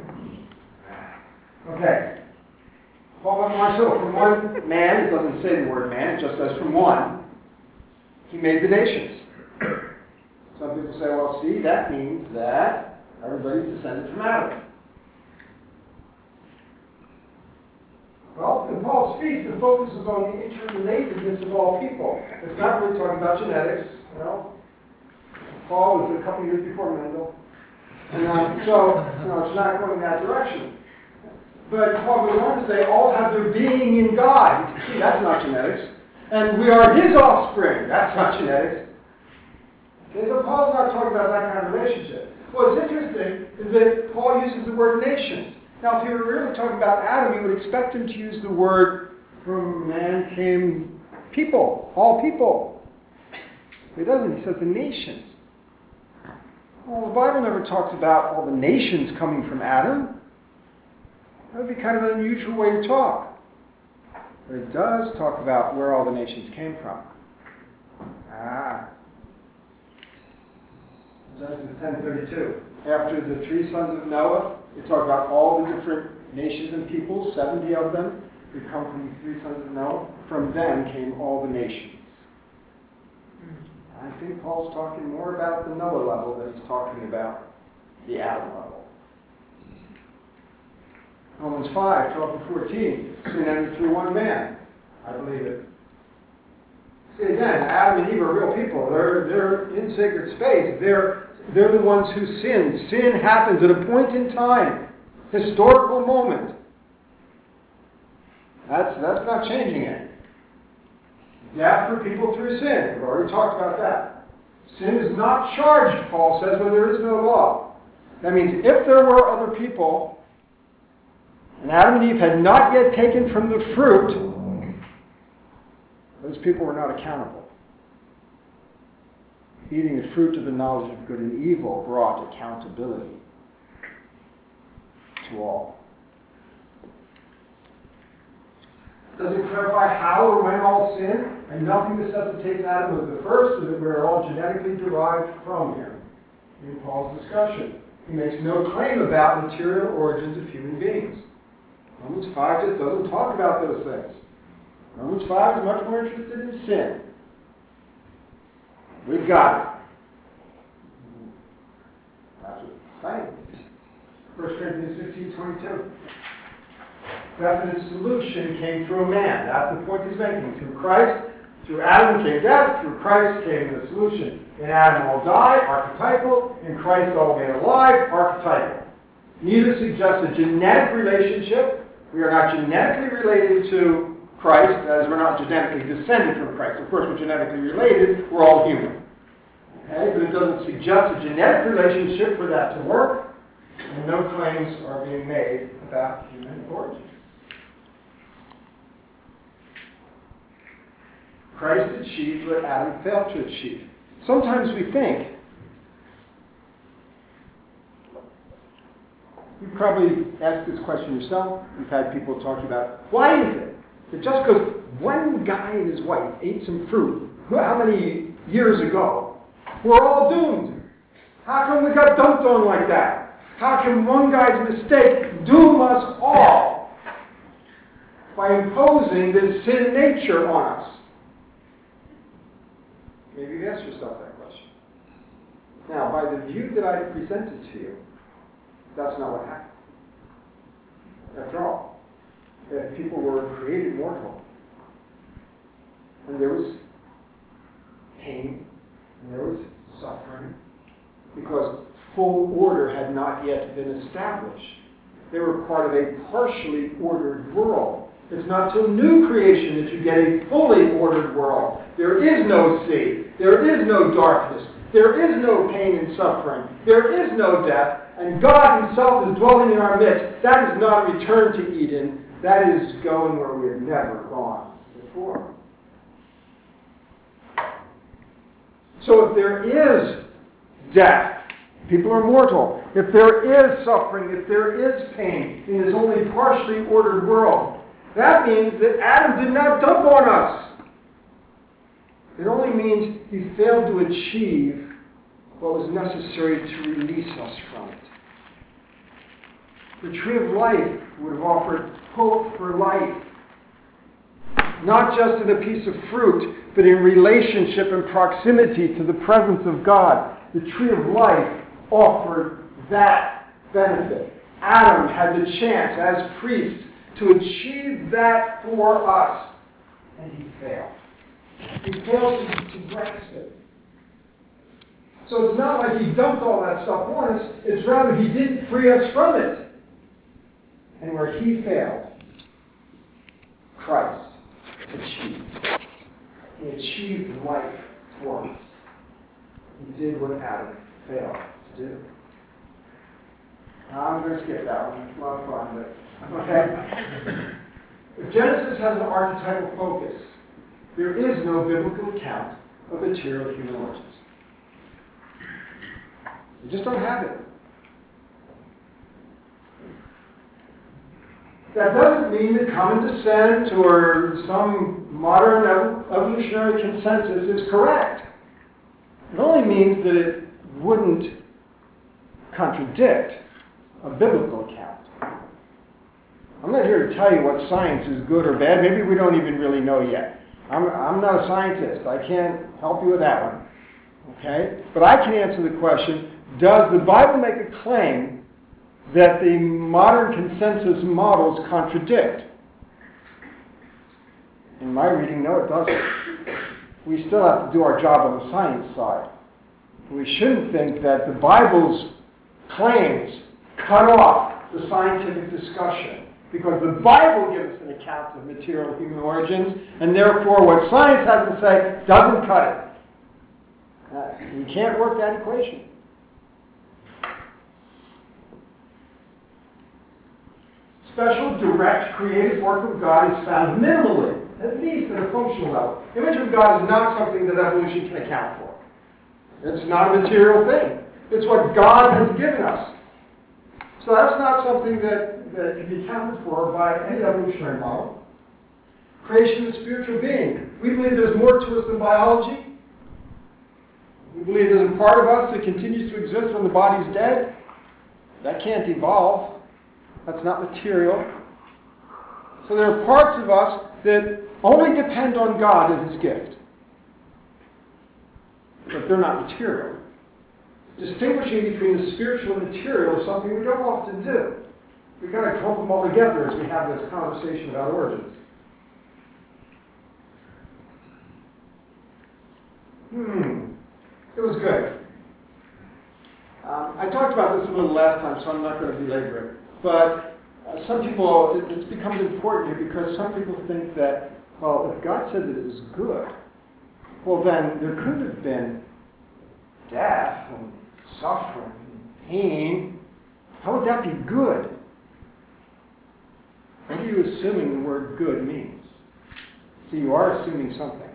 okay. Paul on Mars Hill, from one man, it doesn't say the word man, it just says from one, he made the nations. Some people say, well, see, that means that everybody's descended from Adam. Well, in Paul's speech, the focus is on the interrelatedness of all people. It's not really talking about genetics, you know. Paul was a couple years before Mendel. And so, it's not going in that direction. But Paul goes on to say, all have their being in God. You can see that's not genetics. And we are his offspring. That's not genetics. Okay, so Paul's not talking about that kind of relationship. What's interesting is that Paul uses the word nations. Now, if he were really talking about Adam, you would expect him to use the word, from man came people, all people. But he doesn't. He says the nations. Well, the Bible never talks about all the nations coming from Adam. That would be kind of an unusual way to talk. But it does talk about where all the nations came from. Genesis 10:32. After the 3 sons of Noah, they talk about all the different nations and peoples, 70 of them, who come from the 3 sons of Noah. From them came all the nations. I think Paul's talking more about the Noah level than he's talking about the Adam level. Romans 5:12-14. Sin entered through one man. I believe it. See, again, Adam and Eve are real people. They're in sacred space. They're the ones who sin. Sin happens at a point in time. Historical moment. That's not changing it. Death for people through sin. We've already talked about that. Sin is not charged, Paul says, when there is no law. That means if there were other people, and Adam and Eve had not yet taken from the fruit, those people were not accountable. Eating the fruit of the knowledge of good and evil brought accountability to all. Does it clarify how or when all sin? And nothing necessitates Adam was the first, so that we're all genetically derived from him. In Paul's discussion, he makes no claim about material origins of human beings. Romans 5 just doesn't talk about those things. Romans 5 is much more interested in sin. We've got it. That's what it's saying. 1 Corinthians 15:22. Definite solution came through a man. That's the point he's making. Through Christ, through Adam came death, through Christ came the solution. In Adam all die, archetypal. In Christ all made alive, archetypal. Neither suggests a genetic relationship. We are not genetically related to Christ, as we're not genetically descended from Christ. Of course, we're genetically related. We're all human. Okay? But it doesn't suggest a genetic relationship for that to work. And no claims are being made about human origin. Christ achieved what Adam failed to achieve. Sometimes we think, you probably asked this question yourself, you've had people talking about, why is it that just because one guy and his wife ate some fruit, how many years ago, we're all doomed? How come we got dumped on like that? How can one guy's mistake doom us all by imposing this sin nature on us? Maybe you've asked yourself that question. Now, by the view that I presented to you, that's not what happened. After all, if people were created mortal, and there was pain, and there was suffering, because full order had not yet been established. They were part of a partially ordered world. It's not till new creation that you get a fully ordered world. There is no sea. There is no darkness. There is no pain and suffering. There is no death. And God himself is dwelling in our midst. That is not a return to Eden. That is going where we have never gone before. So if there is death, people are mortal. If there is suffering, if there is pain in this only partially ordered world, that means that Adam did not dump on us. It only means he failed to achieve what was necessary to release us from it. The tree of life would have offered hope for life, not just in a piece of fruit, but in relationship and proximity to the presence of God. The tree of life offered that benefit. Adam had the chance as priest to achieve that for us, and he failed. He failed to grasp it. So it's not like he dumped all that stuff on us, it's rather he didn't free us from it. And where he failed, Christ achieved. He achieved life for us. He did what Adam failed to do. Now, I'm going to skip that one. It's a lot of fun, but okay. If Genesis has an archetypal focus, there is no biblical account of material human origins. You just don't have it. That doesn't mean that common descent or some modern evolutionary consensus is correct. It only means that it wouldn't contradict a biblical account. I'm not here to tell you what science is good or bad. Maybe we don't even really know yet. I'm not a scientist. I can't help you with that one. Okay? But I can answer the question, does the Bible make a claim that the modern consensus models contradict? In my reading, no, it doesn't. We still have to do our job on the science side. We shouldn't think that the Bible's claims cut off the scientific discussion, because the Bible gives us an account of material human origins, and therefore what science has to say doesn't cut it. We can't work that equation. Special, direct, creative work of God is found minimally, at least at a functional level. The image of God is not something that evolution can account for. It's not a material thing. It's what God has given us. So that's not something that can be accounted for by any evolutionary model. Creation of spiritual being. We believe there's more to us than biology. We believe there's a part of us that continues to exist when the body's dead. That can't evolve. That's not material. So there are parts of us that only depend on God and his gift. But they're not material. Distinguishing between the spiritual and material is something we don't often do. We've got to clump them all together as we have this conversation about origins. It was good. I talked about this a little last time, so I'm not going to belabor it. But some people, this becomes important here because some people think that, well, if God said that it was good, well, then there could have been death and suffering and pain. How would that be good? What are you assuming the word good means? See, you are assuming something.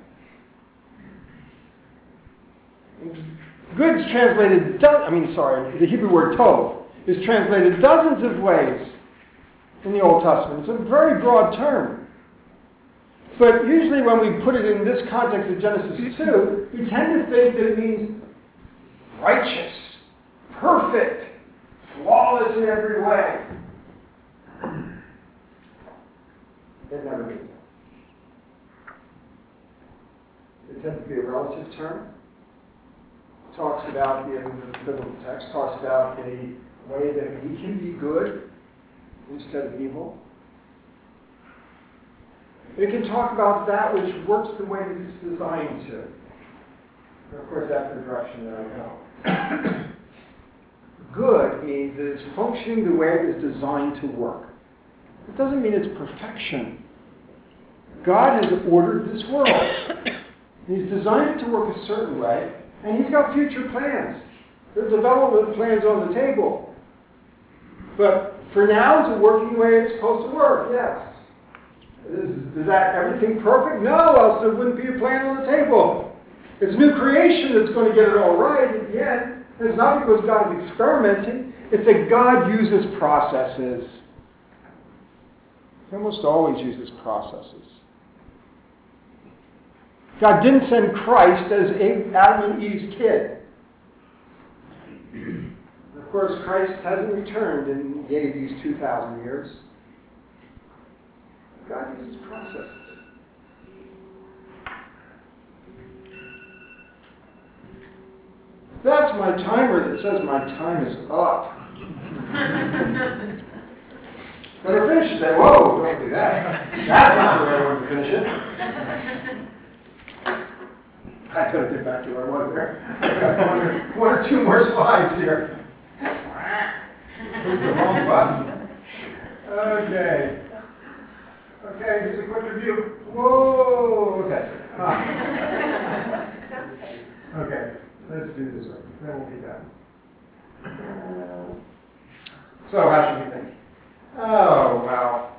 Good's translated, the Hebrew word tov is translated dozens of ways in the Old Testament. It's a very broad term. But usually when we put it in this context of Genesis 2, we tend to think that it means righteous, perfect, flawless in every way. It never means that. It tends to be a relative term. Talks about, in the biblical text, talks about a way that we can be good instead of evil. It can talk about that which works the way that it's designed to. And of course, that's the direction that I go. Good means that it's functioning the way it is designed to work. It doesn't mean it's perfection. God has ordered this world. He's designed it to work a certain way, and he's got future plans. There are development plans on the table. But for now, is it working the way it's supposed to work? Yes. Is that everything perfect? No, else there wouldn't be a plan on the table. It's new creation that's going to get it all right at the end. And it's not because God is experimenting. It's that God uses processes. He almost always uses processes. God didn't send Christ as Adam and Eve's kid. Of course, Christ hasn't returned in the age of these 2,000 years. God uses processes. That's my timer that says my time is up. Better finish it then. Whoa, don't do that. That's not the way I want to finish it. I better get back to where I was there. I've got one or two more slides here. Who's the wrong button? Okay. Okay, here's a quick review. Whoa, okay. Okay, let's do this one. Then we'll be done. So, how should we think? Oh, wow.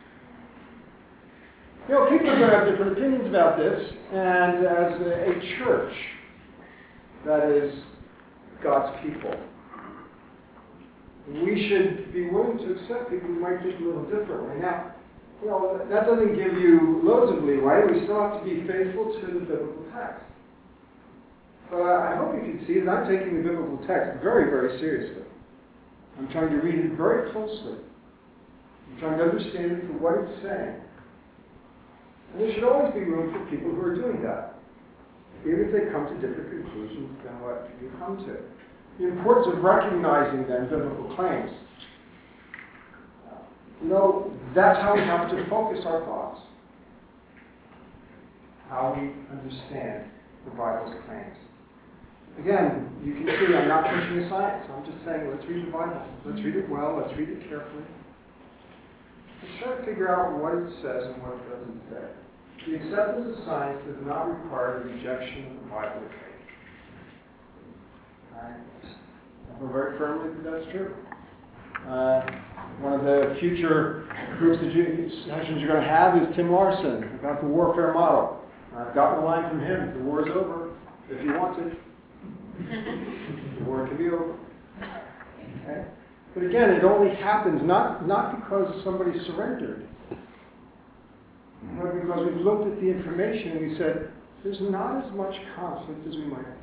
You know, people are going to have different opinions about this, and as a church that is God's people, we should be willing to accept people who might think a little differently. Now, you know, that doesn't give you loads of leeway. We still have to be faithful to the biblical text. But I hope you can see that I'm taking the biblical text very, very seriously. I'm trying to read it very closely. I'm trying to understand it for what it's saying. And there should always be room for people who are doing that, even if they come to different conclusions than what you come to. The importance of recognizing then biblical claims. You know, that's how we have to focus our thoughts. How we understand the Bible's claims. Again, you can see I'm not pushing science. I'm just saying, let's read the Bible. Let's read it well. Let's read it carefully. Let's try to figure out what it says and what it doesn't say. The acceptance of science does not require the rejection of the Bible of faith. All right? I feel very firmly that that's true. One of the future groups sessions you're going to have is Tim Larson about the warfare model. I've gotten a line from him. The war is over, if you want it. The war can be over. Okay? But again, it only happens not because somebody surrendered, but because we've looked at the information and we said, there's not as much conflict as we might have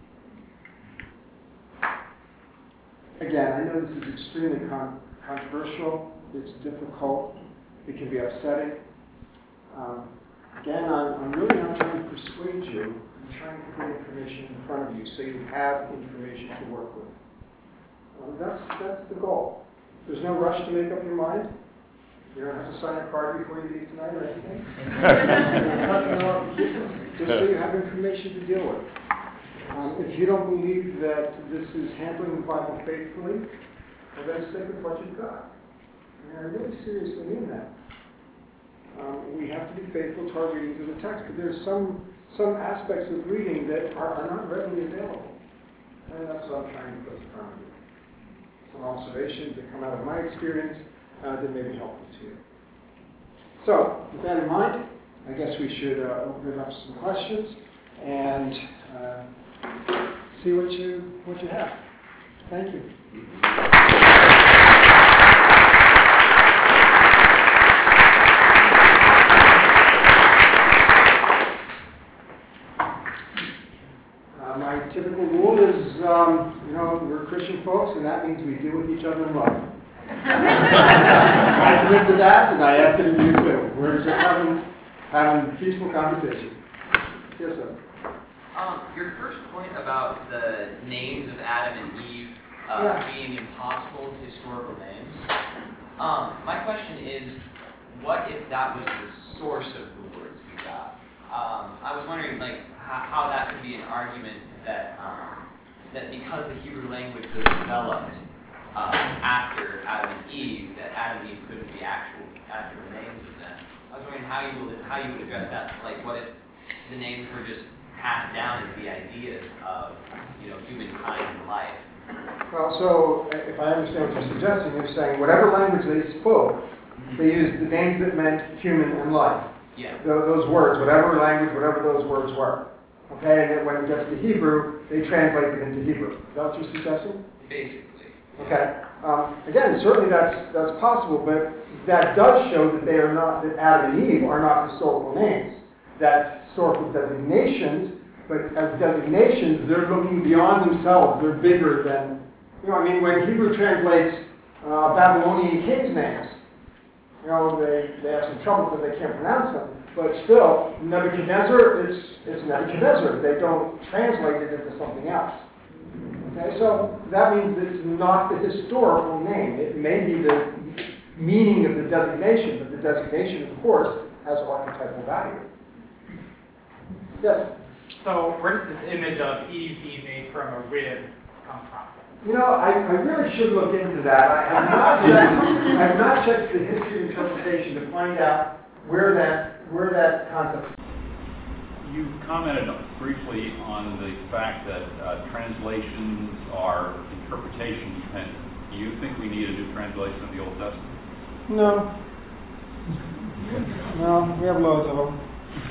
thought. Again, I know this is extremely controversial. It's difficult. It can be upsetting. Again, I'm really not trying to persuade you. I'm trying to put information in front of you so you have information to work with. That's the goal. There's no rush to make up your mind. You don't have to sign a card before you leave tonight or anything. Just so you have information to deal with. If you don't believe that this is handling the Bible faithfully, well, then stick with what you've got. And I really seriously mean that. We have to be faithful to our readings of the text, but there's some aspects of reading that are not readily available. And that's what I'm trying to put in front of you. Some observations that come out of my experience that may be helpful to you. So, with that in mind, I guess we should open it up to some questions and see what you have. Thank you. My typical rule is, we're Christian folks, and that means we deal with each other in love. I commit to that, and I ask it of you too. We're just having peaceful conversation. Yes, sir. Your first point about the names of Adam and Eve being impossible historical names. My question is, what if that was the source of the words we got? I was wondering, how that could be an argument that that because the Hebrew language was developed after Adam and Eve, that Adam and Eve couldn't be actual names of them. I was wondering how you would address that. Like, what if the names were just passed down as the ideas of humankind and life? Well, so if I understand what you're suggesting, you're saying whatever language they spoke, they used the names that meant human and life. Yeah. Those words, whatever language, whatever those words were. Okay, and then when it gets to Hebrew, they translate them into Hebrew. Is that what you're suggesting? Basically. Okay. Again, certainly that's possible, but that does show that they are not, that Adam and Eve are not historical names. That's historical designations, but as designations, they're looking beyond themselves. They're bigger than, when Hebrew translates Babylonian kings' names, they have some trouble because they can't pronounce them. But still, Nebuchadnezzar, it's Nebuchadnezzar. They don't translate it into something else. Okay, so that means it's not the historical name. It may be the meaning of the designation, but the designation, of course, has archetypal value. Yes? So where does this image of Eve being made from a rib come from? I really should look into that. I have not checked the history of interpretation to find out where that concept. You commented briefly on the fact that translations are interpretation dependent. Do you think we need a new translation of the Old Testament? No, we have loads of them.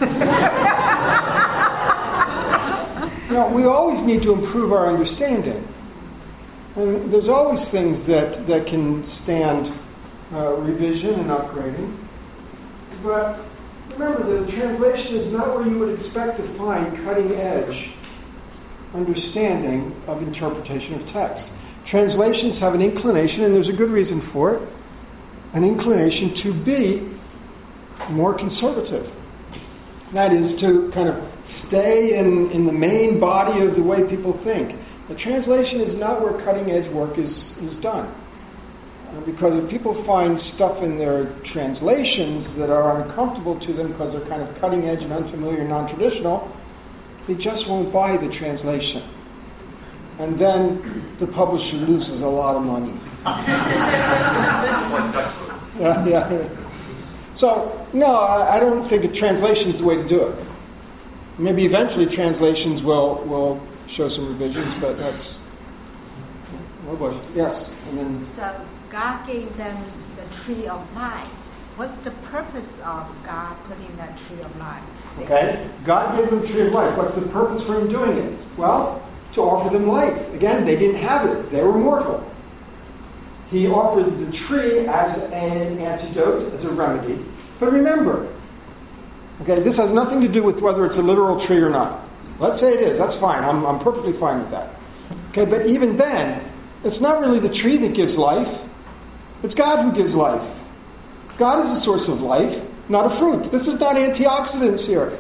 We always need to improve our understanding. And there's always things that can stand revision and upgrading. But remember, the translation is not where you would expect to find cutting-edge understanding of interpretation of text. Translations have an inclination, and there's a good reason for it, an inclination to be more conservative. That is, to kind of stay in the main body of the way people think. The translation is not where cutting-edge work is done. Because if people find stuff in their translations that are uncomfortable to them because they're kind of cutting-edge and unfamiliar and non-traditional, they just won't buy the translation. And then the publisher loses a lot of money. So, no, I don't think a translation is the way to do it. Maybe eventually translations will show some revisions, but that's... Yes, and then... So God gave them the tree of life. What's the purpose of God putting that tree of life? Okay, God gave them the tree of life. What's the purpose for Him doing it? Well, to offer them life. Again, they didn't have it. They were mortal. He offered the tree as an antidote, as a remedy. But remember, okay, this has nothing to do with whether it's a literal tree or not. Let's say it is. That's fine. I'm perfectly fine with that. Okay, but even then, it's not really the tree that gives life. It's God who gives life. God is the source of life. not a fruit. This is not antioxidants here.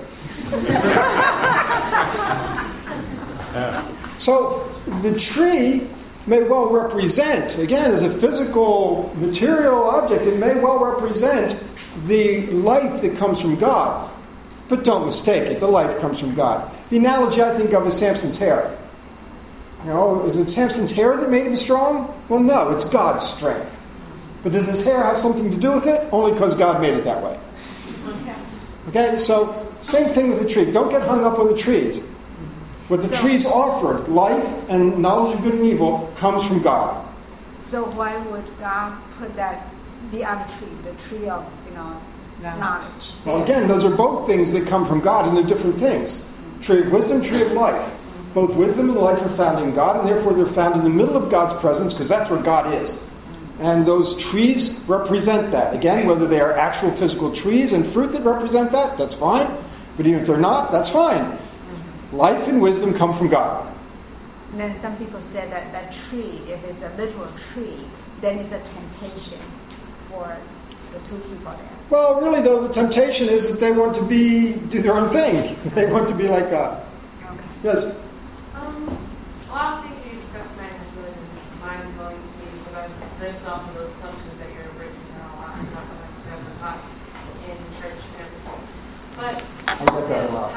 So the tree may well represent, again, as a physical, material object, it may well represent the light that comes from God. But don't mistake it, the light comes from God. The analogy I think of is Samson's hair. You know, is it Samson's hair that made him strong? Well, no, it's God's strength. But does his hair have something to do with it? Only because God made it that way. Okay, so same thing with the tree. Don't get hung up on the trees. What the trees offer, life and knowledge of good and evil, comes from God. So why would God put that, the other tree, the tree of, knowledge? Well, again, those are both things that come from God, and they're different things. Tree of wisdom, tree of life. Both wisdom and life are found in God, and therefore they're found in the middle of God's presence, because that's where God is. And those trees represent that. Again, whether they are actual physical trees and fruit that represent that, that's fine. But even if they're not, that's fine. Life and wisdom come from God. And then some people say that that tree, if it's a literal tree, then it's a temptation for the two people there. Well, really, though, the temptation is that they want to do their own thing. They want to be like God. Okay. Yes? A lot of things you discussed tonight has really been mind-blowing to me because I've lived off of those assumptions that you're written in a lot of stuff that I've never taught in church and everything. But I like that a lot.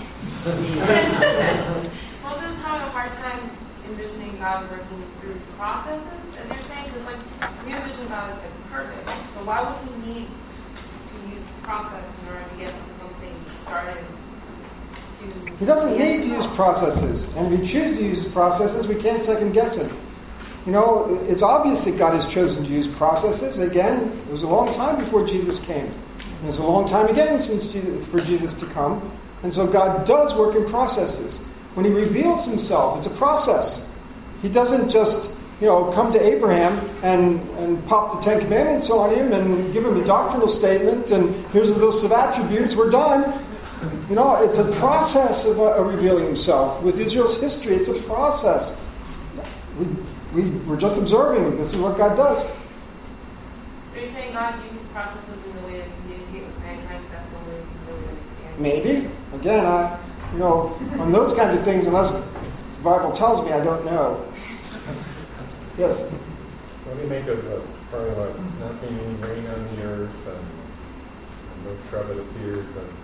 Well, just having a hard time envisioning God working through processes, as you're saying, because we envision God as perfect. So why would He need to use process in order to get something started? He doesn't need to use processes. And if he chooses to use processes, we can't second guess him. It's obvious that God has chosen to use processes. Again, it was a long time before Jesus came. And it was a long time again for Jesus to come. And so God does work in processes. When he reveals himself, it's a process. He doesn't just, come to Abraham and pop the Ten Commandments on him and give him a doctrinal statement and here's a list of attributes, we're done. It's a process of revealing himself. With Israel's history, it's a process. We're just observing. This is what God does. Are you saying God uses processes in the way to communicate with mankind? That's the way to really understand? Maybe. Again, on those kinds of things, unless the Bible tells me, I don't know. Yes? What do you make of the part about not being any rain on the earth and no shrub appears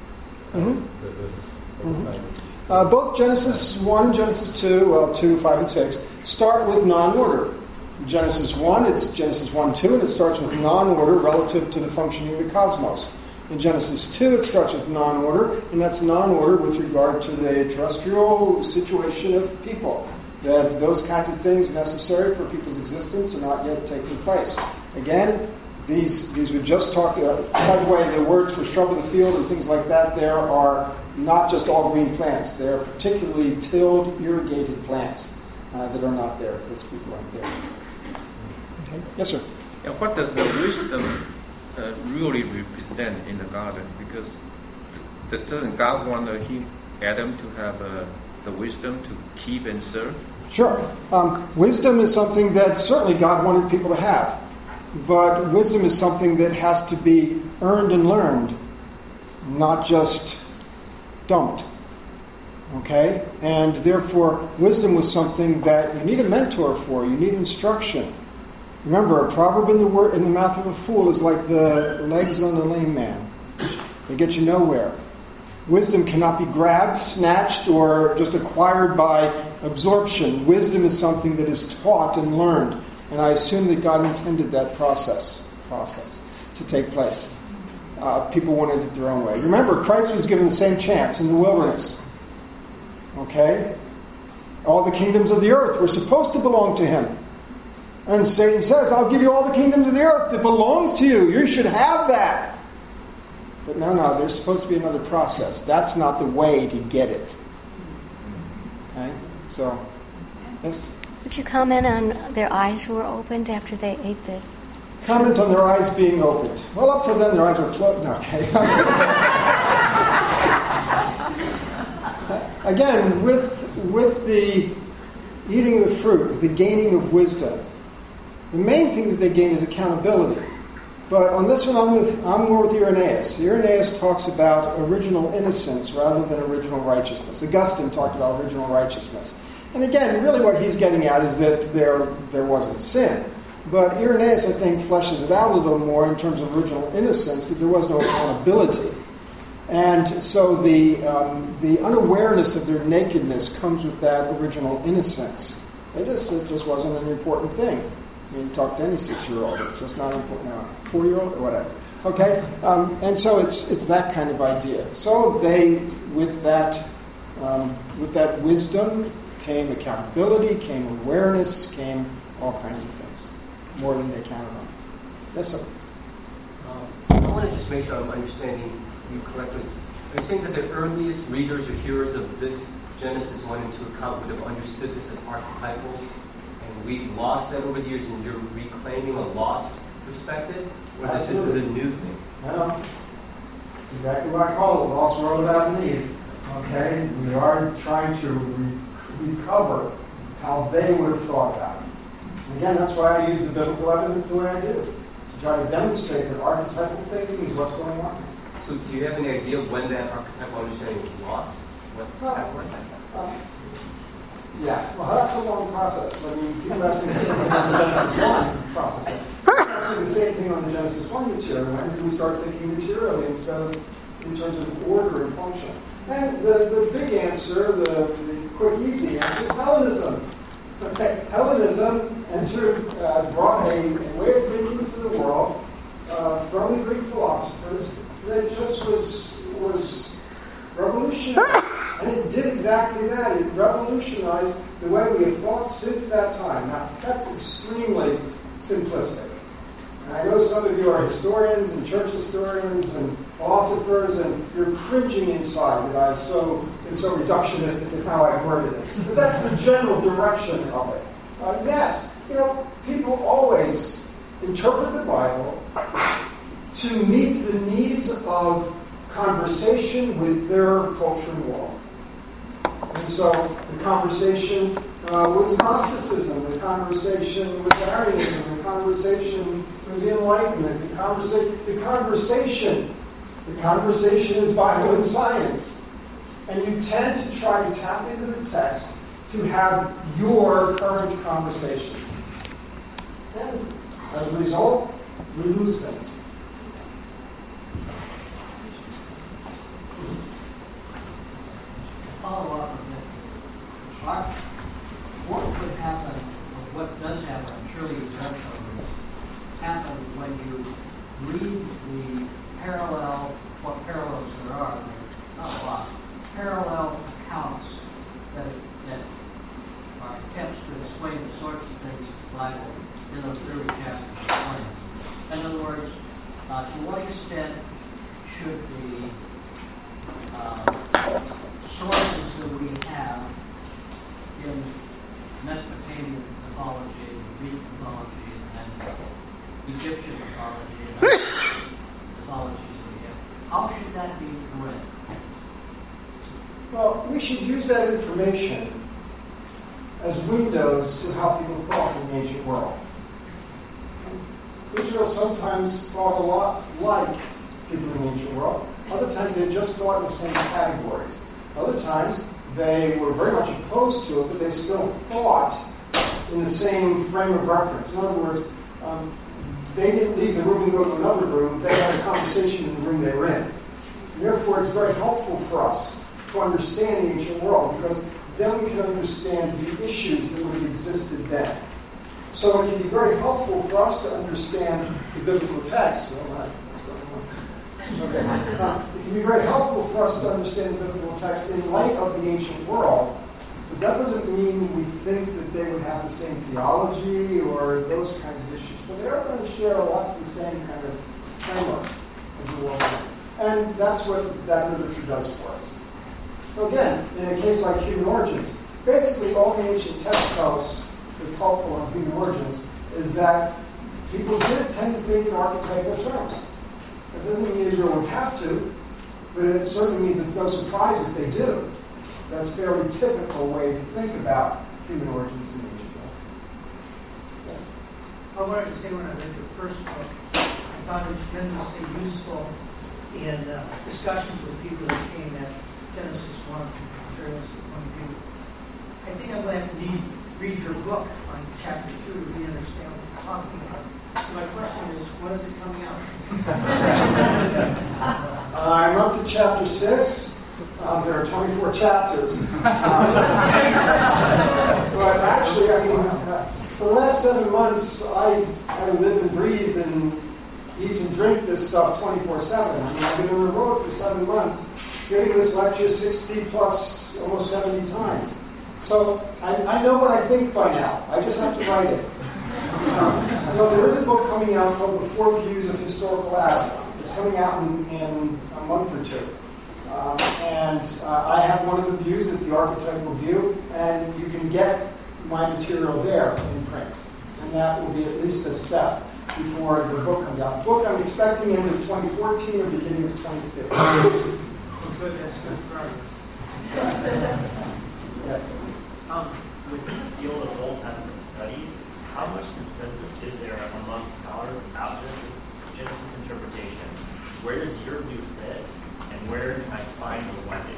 and both Genesis 1 and Genesis 2, 2, 5, and 6, start with non-order. In Genesis 1, it's Genesis 1, 2, and it starts with non-order relative to the functioning of the cosmos. In Genesis 2, it starts with non-order, and that's non-order with regard to the terrestrial situation of people. That those kinds of things necessary for people's existence are not yet taking place. Again, these would just talk, by the way, the words for shrub of the field and things like that, there are not just all green plants. They are particularly tilled, irrigated plants that are not there. Those people aren't there. Okay. Yes, sir? Yeah, what does the wisdom really represent in the garden? Because doesn't God want Adam to have the wisdom to keep and serve? Sure. Wisdom is something that certainly God wanted people to have. But wisdom is something that has to be earned and learned, not just dumped. Okay? And therefore, wisdom was something that you need a mentor for. You need instruction. Remember, a proverb in the mouth of a fool is like the legs on a lame man. They get you nowhere. Wisdom cannot be grabbed, snatched, or just acquired by absorption. Wisdom is something that is taught and learned. And I assume that God intended that process to take place. People wanted it their own way. Remember, Christ was given the same chance in the wilderness. Okay? All the kingdoms of the earth were supposed to belong to him. And Satan says, I'll give you all the kingdoms of the earth that belongs to you. You should have that. But no, there's supposed to be another process. That's not the way to get it. Okay? So, yes? Would you comment on their eyes were opened after they ate this? Comment on their eyes being opened. Well, up to then, their eyes were closed. No, okay. Again, with the eating of the fruit, the gaining of wisdom, the main thing that they gain is accountability. But on this one, I'm more with Irenaeus. Irenaeus talks about original innocence rather than original righteousness. Augustine talked about original righteousness. And again, really what he's getting at is that there wasn't sin. But Irenaeus, I think, fleshes it out a little more in terms of original innocence, that there was no accountability. And so the unawareness of their nakedness comes with that original innocence. It just wasn't an important thing. I mean, talk to any 6-year-old. It's just not important. No, 4-year-old or whatever. Okay, and so it's that kind of idea. So they, with that wisdom, came accountability, came awareness, came all kinds of things, more than they counted on. Yes, sir. I want to just make sure I'm understanding you correctly. Are you saying that the earliest readers or hearers of this Genesis 1 and 2 account would have understood this as archetypal, and we've lost that over the years, and you're reclaiming a lost perspective? Or this is a new thing? No. Exactly what I call it, lost world without need. Okay? We are trying to recover how they would have thought about it. And again, that's why I use the biblical evidence the way I do, to try to demonstrate that archetypal thinking is what's going on. So do you have any idea of when that archetypal understanding was lost? What happened? Yeah, well, that's a long process. I mean, people asking the same thing on the Genesis 1 process. Asking the same thing on the Genesis 1 material. When did we start thinking materially instead of in terms of order and function? And the big answer, the quick, easy answer is Hellenism. Okay, Hellenism brought a way of thinking to the world from the Greek philosophers that just was revolutionary. And it did exactly that. It revolutionized the way we have thought since that time. Now, that's extremely simplistic. And I know some of you are historians and church historians and philosophers, and you're cringing inside that I've been so reductionistic in how I've worded it. But that's the general direction of it. Yes, people always interpret the Bible to meet the needs of conversation with their culture and world. And so the conversation with Gnosticism, the conversation with Arianism, the conversation with the Enlightenment, the conversation is Bible and science. And you tend to try to tap into the text to have your current conversation. And as a result, we lose things. Follow up on this. What would happen, or what does happen, I'm sure you've done some of this, happens when you read the what parallels there are, not a lot, parallel accounts that are attempts to explain the sorts of things in the Bible in those early chapters of science. In other words, to what extent should the sources that we have in Mesopotamian mythology, Greek mythology, and Egyptian mythology, and other mythologies that we have, how should that be read? Well, we should use that information as windows to how people thought in the ancient world. Israel sometimes thought a lot like people in the ancient world. Other times they just thought in the same categories. Other times they were very much opposed to it, but they still thought in the same frame of reference. In other words, they didn't leave the room and go to another room. They had a conversation in the room they were in. And therefore, it's very helpful for us to understand the ancient world, because then we can understand the issues that would have existed then. So it can be very helpful for us to understand the biblical text. It can be very helpful for us to understand the biblical text in light of the ancient world, but that doesn't mean we think that they would have the same theology or those kinds of issues. But they are going to share a lot of the same kind of framework as the world. And that's what that literature does for us. So again, in a case like human origins, basically all the ancient text tells us that's helpful on human origins is that people did tend to think in archetypal terms. It doesn't mean Israel would have to, but it certainly means it's no surprise if they do. That's a fairly typical way to think about human origins in the ancient world. I wanted to say when I read the first book, I found it tremendously useful in discussions with people who came at Genesis 1 from a materialistic point of view. I think I'm going to have to read your book on chapter 2 to really understand what you're talking about. So my question is, when is it coming out? I'm up to chapter 6. There are 24 chapters. But actually, I mean, for the last 7 months, I live and breathe and eat and drink this stuff 24/7. I mean, I've been on the road for 7 months, giving this lecture 60 plus, almost 70 times. So I know what I think by now. I just have to write it. There is a book coming out called The 4 Views of Historical Adam. It's coming out in a month or 2. I have one of the views, it's the archetypal view, and you can get my material there in print. And that will be at least a step before the book comes out. The book I'm expecting end of 2014 or beginning of 2015. Good, that's good progress. Yes. Within the field of Old Testament studies, how much consensus is there among scholars about Genesis interpretation? Where does your view fit, and where can I find the one that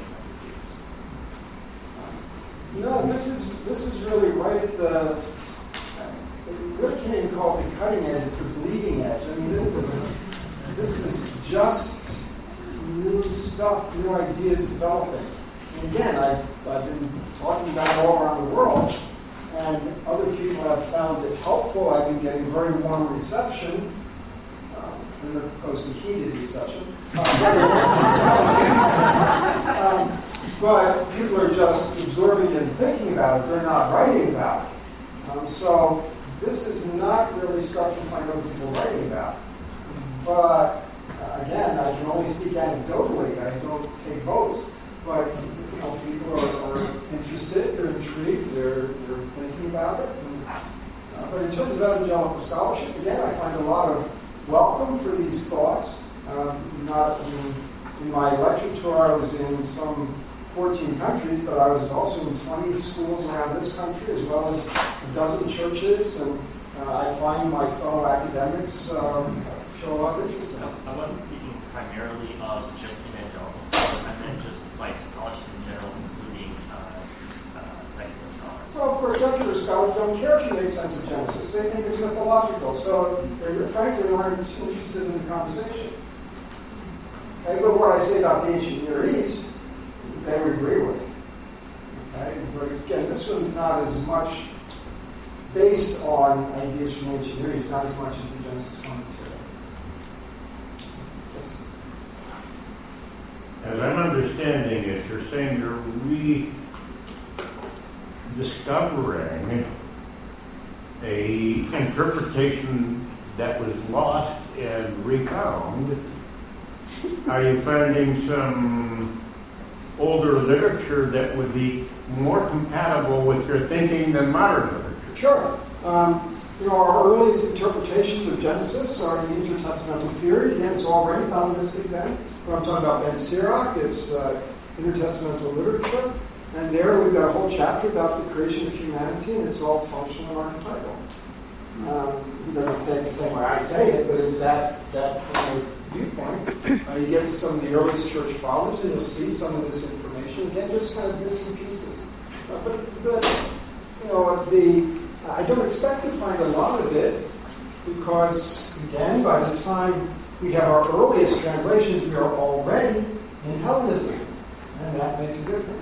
This is really right at the. What can you call the cutting edge? It's the bleeding edge. I mean, this is just new stuff, new ideas developing. And again, I've been talking about it all around the world, and other people have found it helpful. I've been getting very warm reception, and of course the heated reception. But people are just absorbing and thinking about it. They're not writing about it. So this is not really stuff you find other people writing about. But again, I can only speak anecdotally. I don't take votes. But people are interested. They're intrigued. They're thinking about it. But in terms of evangelical scholarship, again, I find a lot of welcome for these thoughts. Not in my lecture tour, I was in some 14 countries, but I was also in 20 schools around this country, as well as a dozen churches, and I find my fellow academics show a lot of interest in it. I wasn't speaking primarily of just evangelical scholars, I meant just like scholars in general, including secular scholars. Well, for secular scholars, don't care if you make sense of Genesis. They think it's mythological, so they frankly aren't interested in the conversation. Okay, but what I say about the ancient Near East, they would agree with. Okay, but again, this one's not as much based on ideas from ancient Near East, not as much as the Genesis 1 material. As I'm understanding it, you're saying you're rediscovering a interpretation that was lost and refound. Are you finding some older literature that would be more compatible with your thinking than modern literature? Sure. Our earliest interpretations of Genesis are the intertestamental theory. Again, it's all very Hellenistic then. When I'm talking about Ben Sirach, it's intertestamental literature. And there we've got a whole chapter about the creation of humanity, and it's all functional and archetypal. He doesn't say it the same way I say it, but it's that kind of viewpoint. You get to some of the earliest church fathers, and you'll see some of this information. Again, just kind of bits and pieces. I don't expect to find a lot of it, because, again, by the time we have our earliest translations, we are already in Hellenism, and that makes a difference.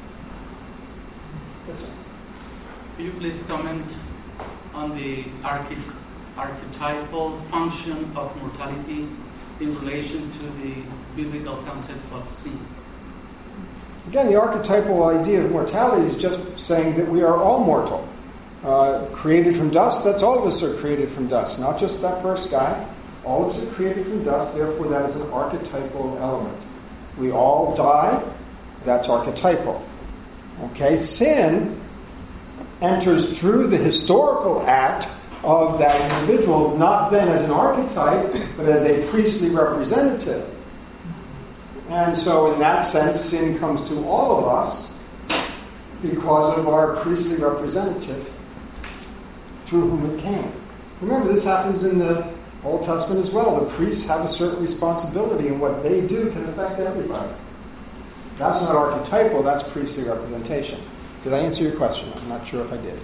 Could you please comment on the archetypal function of mortality in relation to the biblical concept of sin? Again, the archetypal idea of mortality is just saying that we are all mortal. Created from dust, that's all of us are created from dust, not just that first guy. All of us are created from dust, therefore that is an archetypal element. We all die, that's archetypal. Okay, sin enters through the historical act of that individual, not then as an archetype, but as a priestly representative. And so in that sense, sin comes to all of us because of our priestly representative through whom it came. Remember, this happens in the Old Testament as well. The priests have a certain responsibility, and what they do can affect everybody. That's not archetypal, that's priestly representation. Did I answer your question? I'm not sure if I did.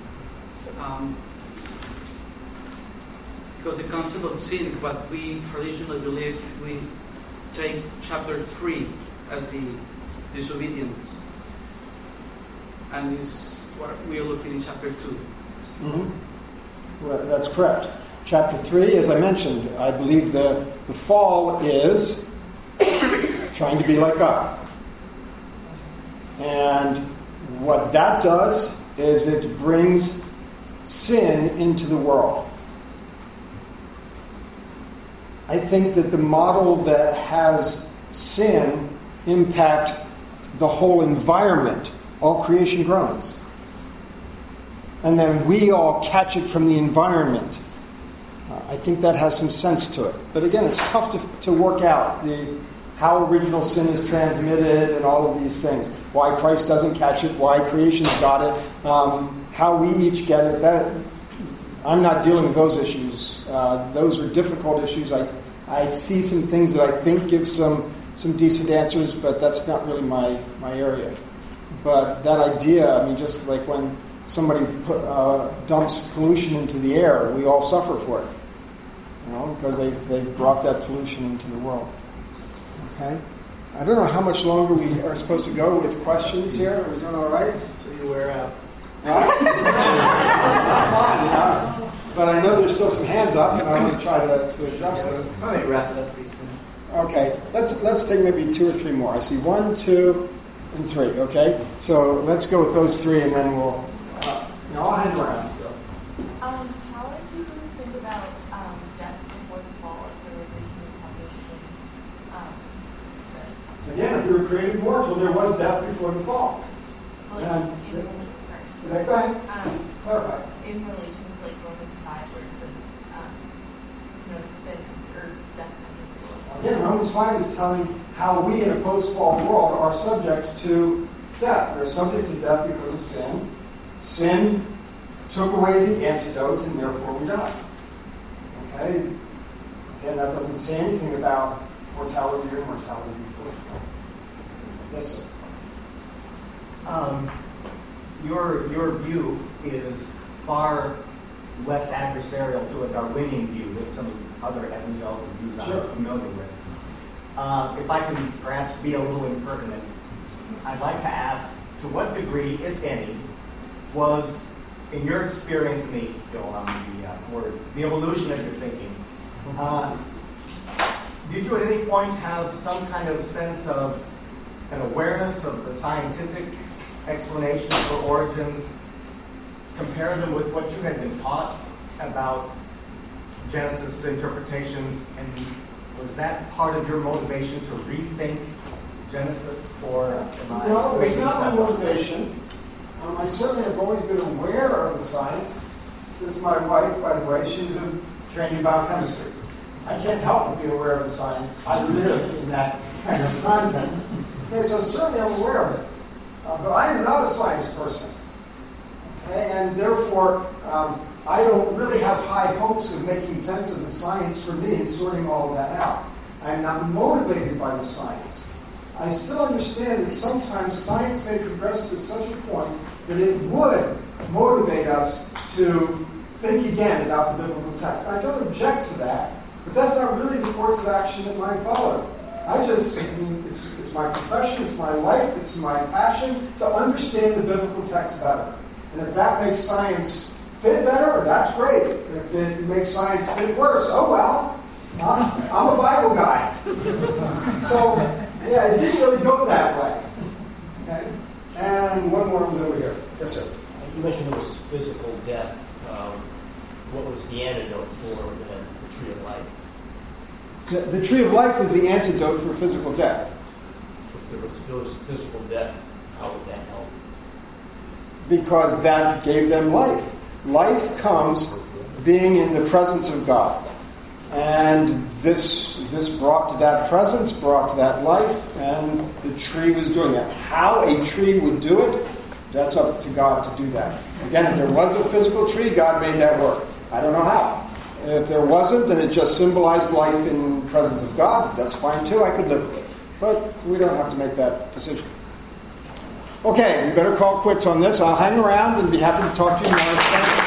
Because the concept of sin, what we traditionally believe, we take chapter 3 as the disobedience. And it's what we are looking in chapter 2. Mm-hmm. Well, that's correct. Chapter 3, as I mentioned, I believe the fall is trying to be like God. And what that does is it brings sin into the world. I think that the model that has sin impact the whole environment, all creation groans. And then we all catch it from the environment. I think that has some sense to it. But again, it's tough to work out how original sin is transmitted and all of these things. Why Christ doesn't catch it, why creation's got it, how we each get it. I'm not dealing with those issues. Those are difficult issues. I see some things that I think give some decent answers, but that's not really my area. But that idea, I mean, just like when somebody dumps pollution into the air, we all suffer for it. Because they've brought that pollution into the world. Okay? I don't know how much longer we are supposed to go with questions here. Are we doing all right? So you wear out. But I know there's still some hands up, and I want to try to address those. All right, wrap it up. Okay, let's take maybe 2 or 3 more. I see 1, 2, and 3. Okay, so let's go with those 3, and then we'll. I'll hand around. How would you think about death before the fall of the religion and salvation? Again, if we were created mortal, there was death before the fall. Go ahead. Clarify. In relation to like Romans 5, where it says, sin or death. Again, Romans 5 is telling how we in a post-fall world are subject to death. We're subject to death because of sin. Sin took away the antidote, and therefore we die. Okay? Again, that doesn't say anything about mortality or mortality before. Yes, sir. Your view is far less adversarial to a Darwinian view than some of the other evangelical views I'm familiar with. If I can perhaps be a little impertinent, I'd like to ask, to what degree, if any, was, in your experience, the evolution of your thinking, did you at any point have some kind of sense of an awareness of the scientific explanations for origins, compare them with what you had been taught about Genesis interpretations, and was that part of your motivation to rethink Genesis, or am I? No, it's not my motivation. I certainly have always been aware of the science. This is my wife, by the way. She's trained in biochemistry. I can't help but be aware of the science. I live in that kind of content. Okay, so certainly I'm aware of it. But I am not a science person. Okay, and therefore, I don't really have high hopes of making sense of the science for me and sorting all of that out. I'm not motivated by the science. I still understand that sometimes science may progress to such a point that it would motivate us to think again about the biblical text. I don't object to that, but that's not really the course of action that might follow. It's my profession, it's my life, it's my passion to understand the biblical text better. And if that makes science fit better, that's great. If it makes science fit worse, oh well. I'm a Bible guy. So, yeah, it didn't really go that way. Okay? And one more over here. Yes, sir. You mentioned there was physical death. What was the antidote for the tree of life? The tree of life was the antidote for physical death. If there was physical death, how would that help? Because that gave them life. Life comes being in the presence of God. And this brought to that presence, brought to that life, and the tree was doing that. How a tree would do it, that's up to God to do that. Again, if there was a physical tree, God made that work. I don't know how. If there wasn't, and it just symbolized life in the presence of God, that's fine too. I could live with it. But we don't have to make that decision. Okay, we better call quits on this. I'll hang around and be happy to talk to you more.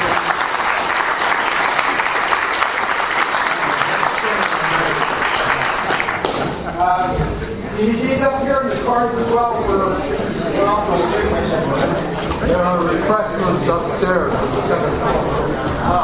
ED's up here in the cards as well. There are refreshments upstairs.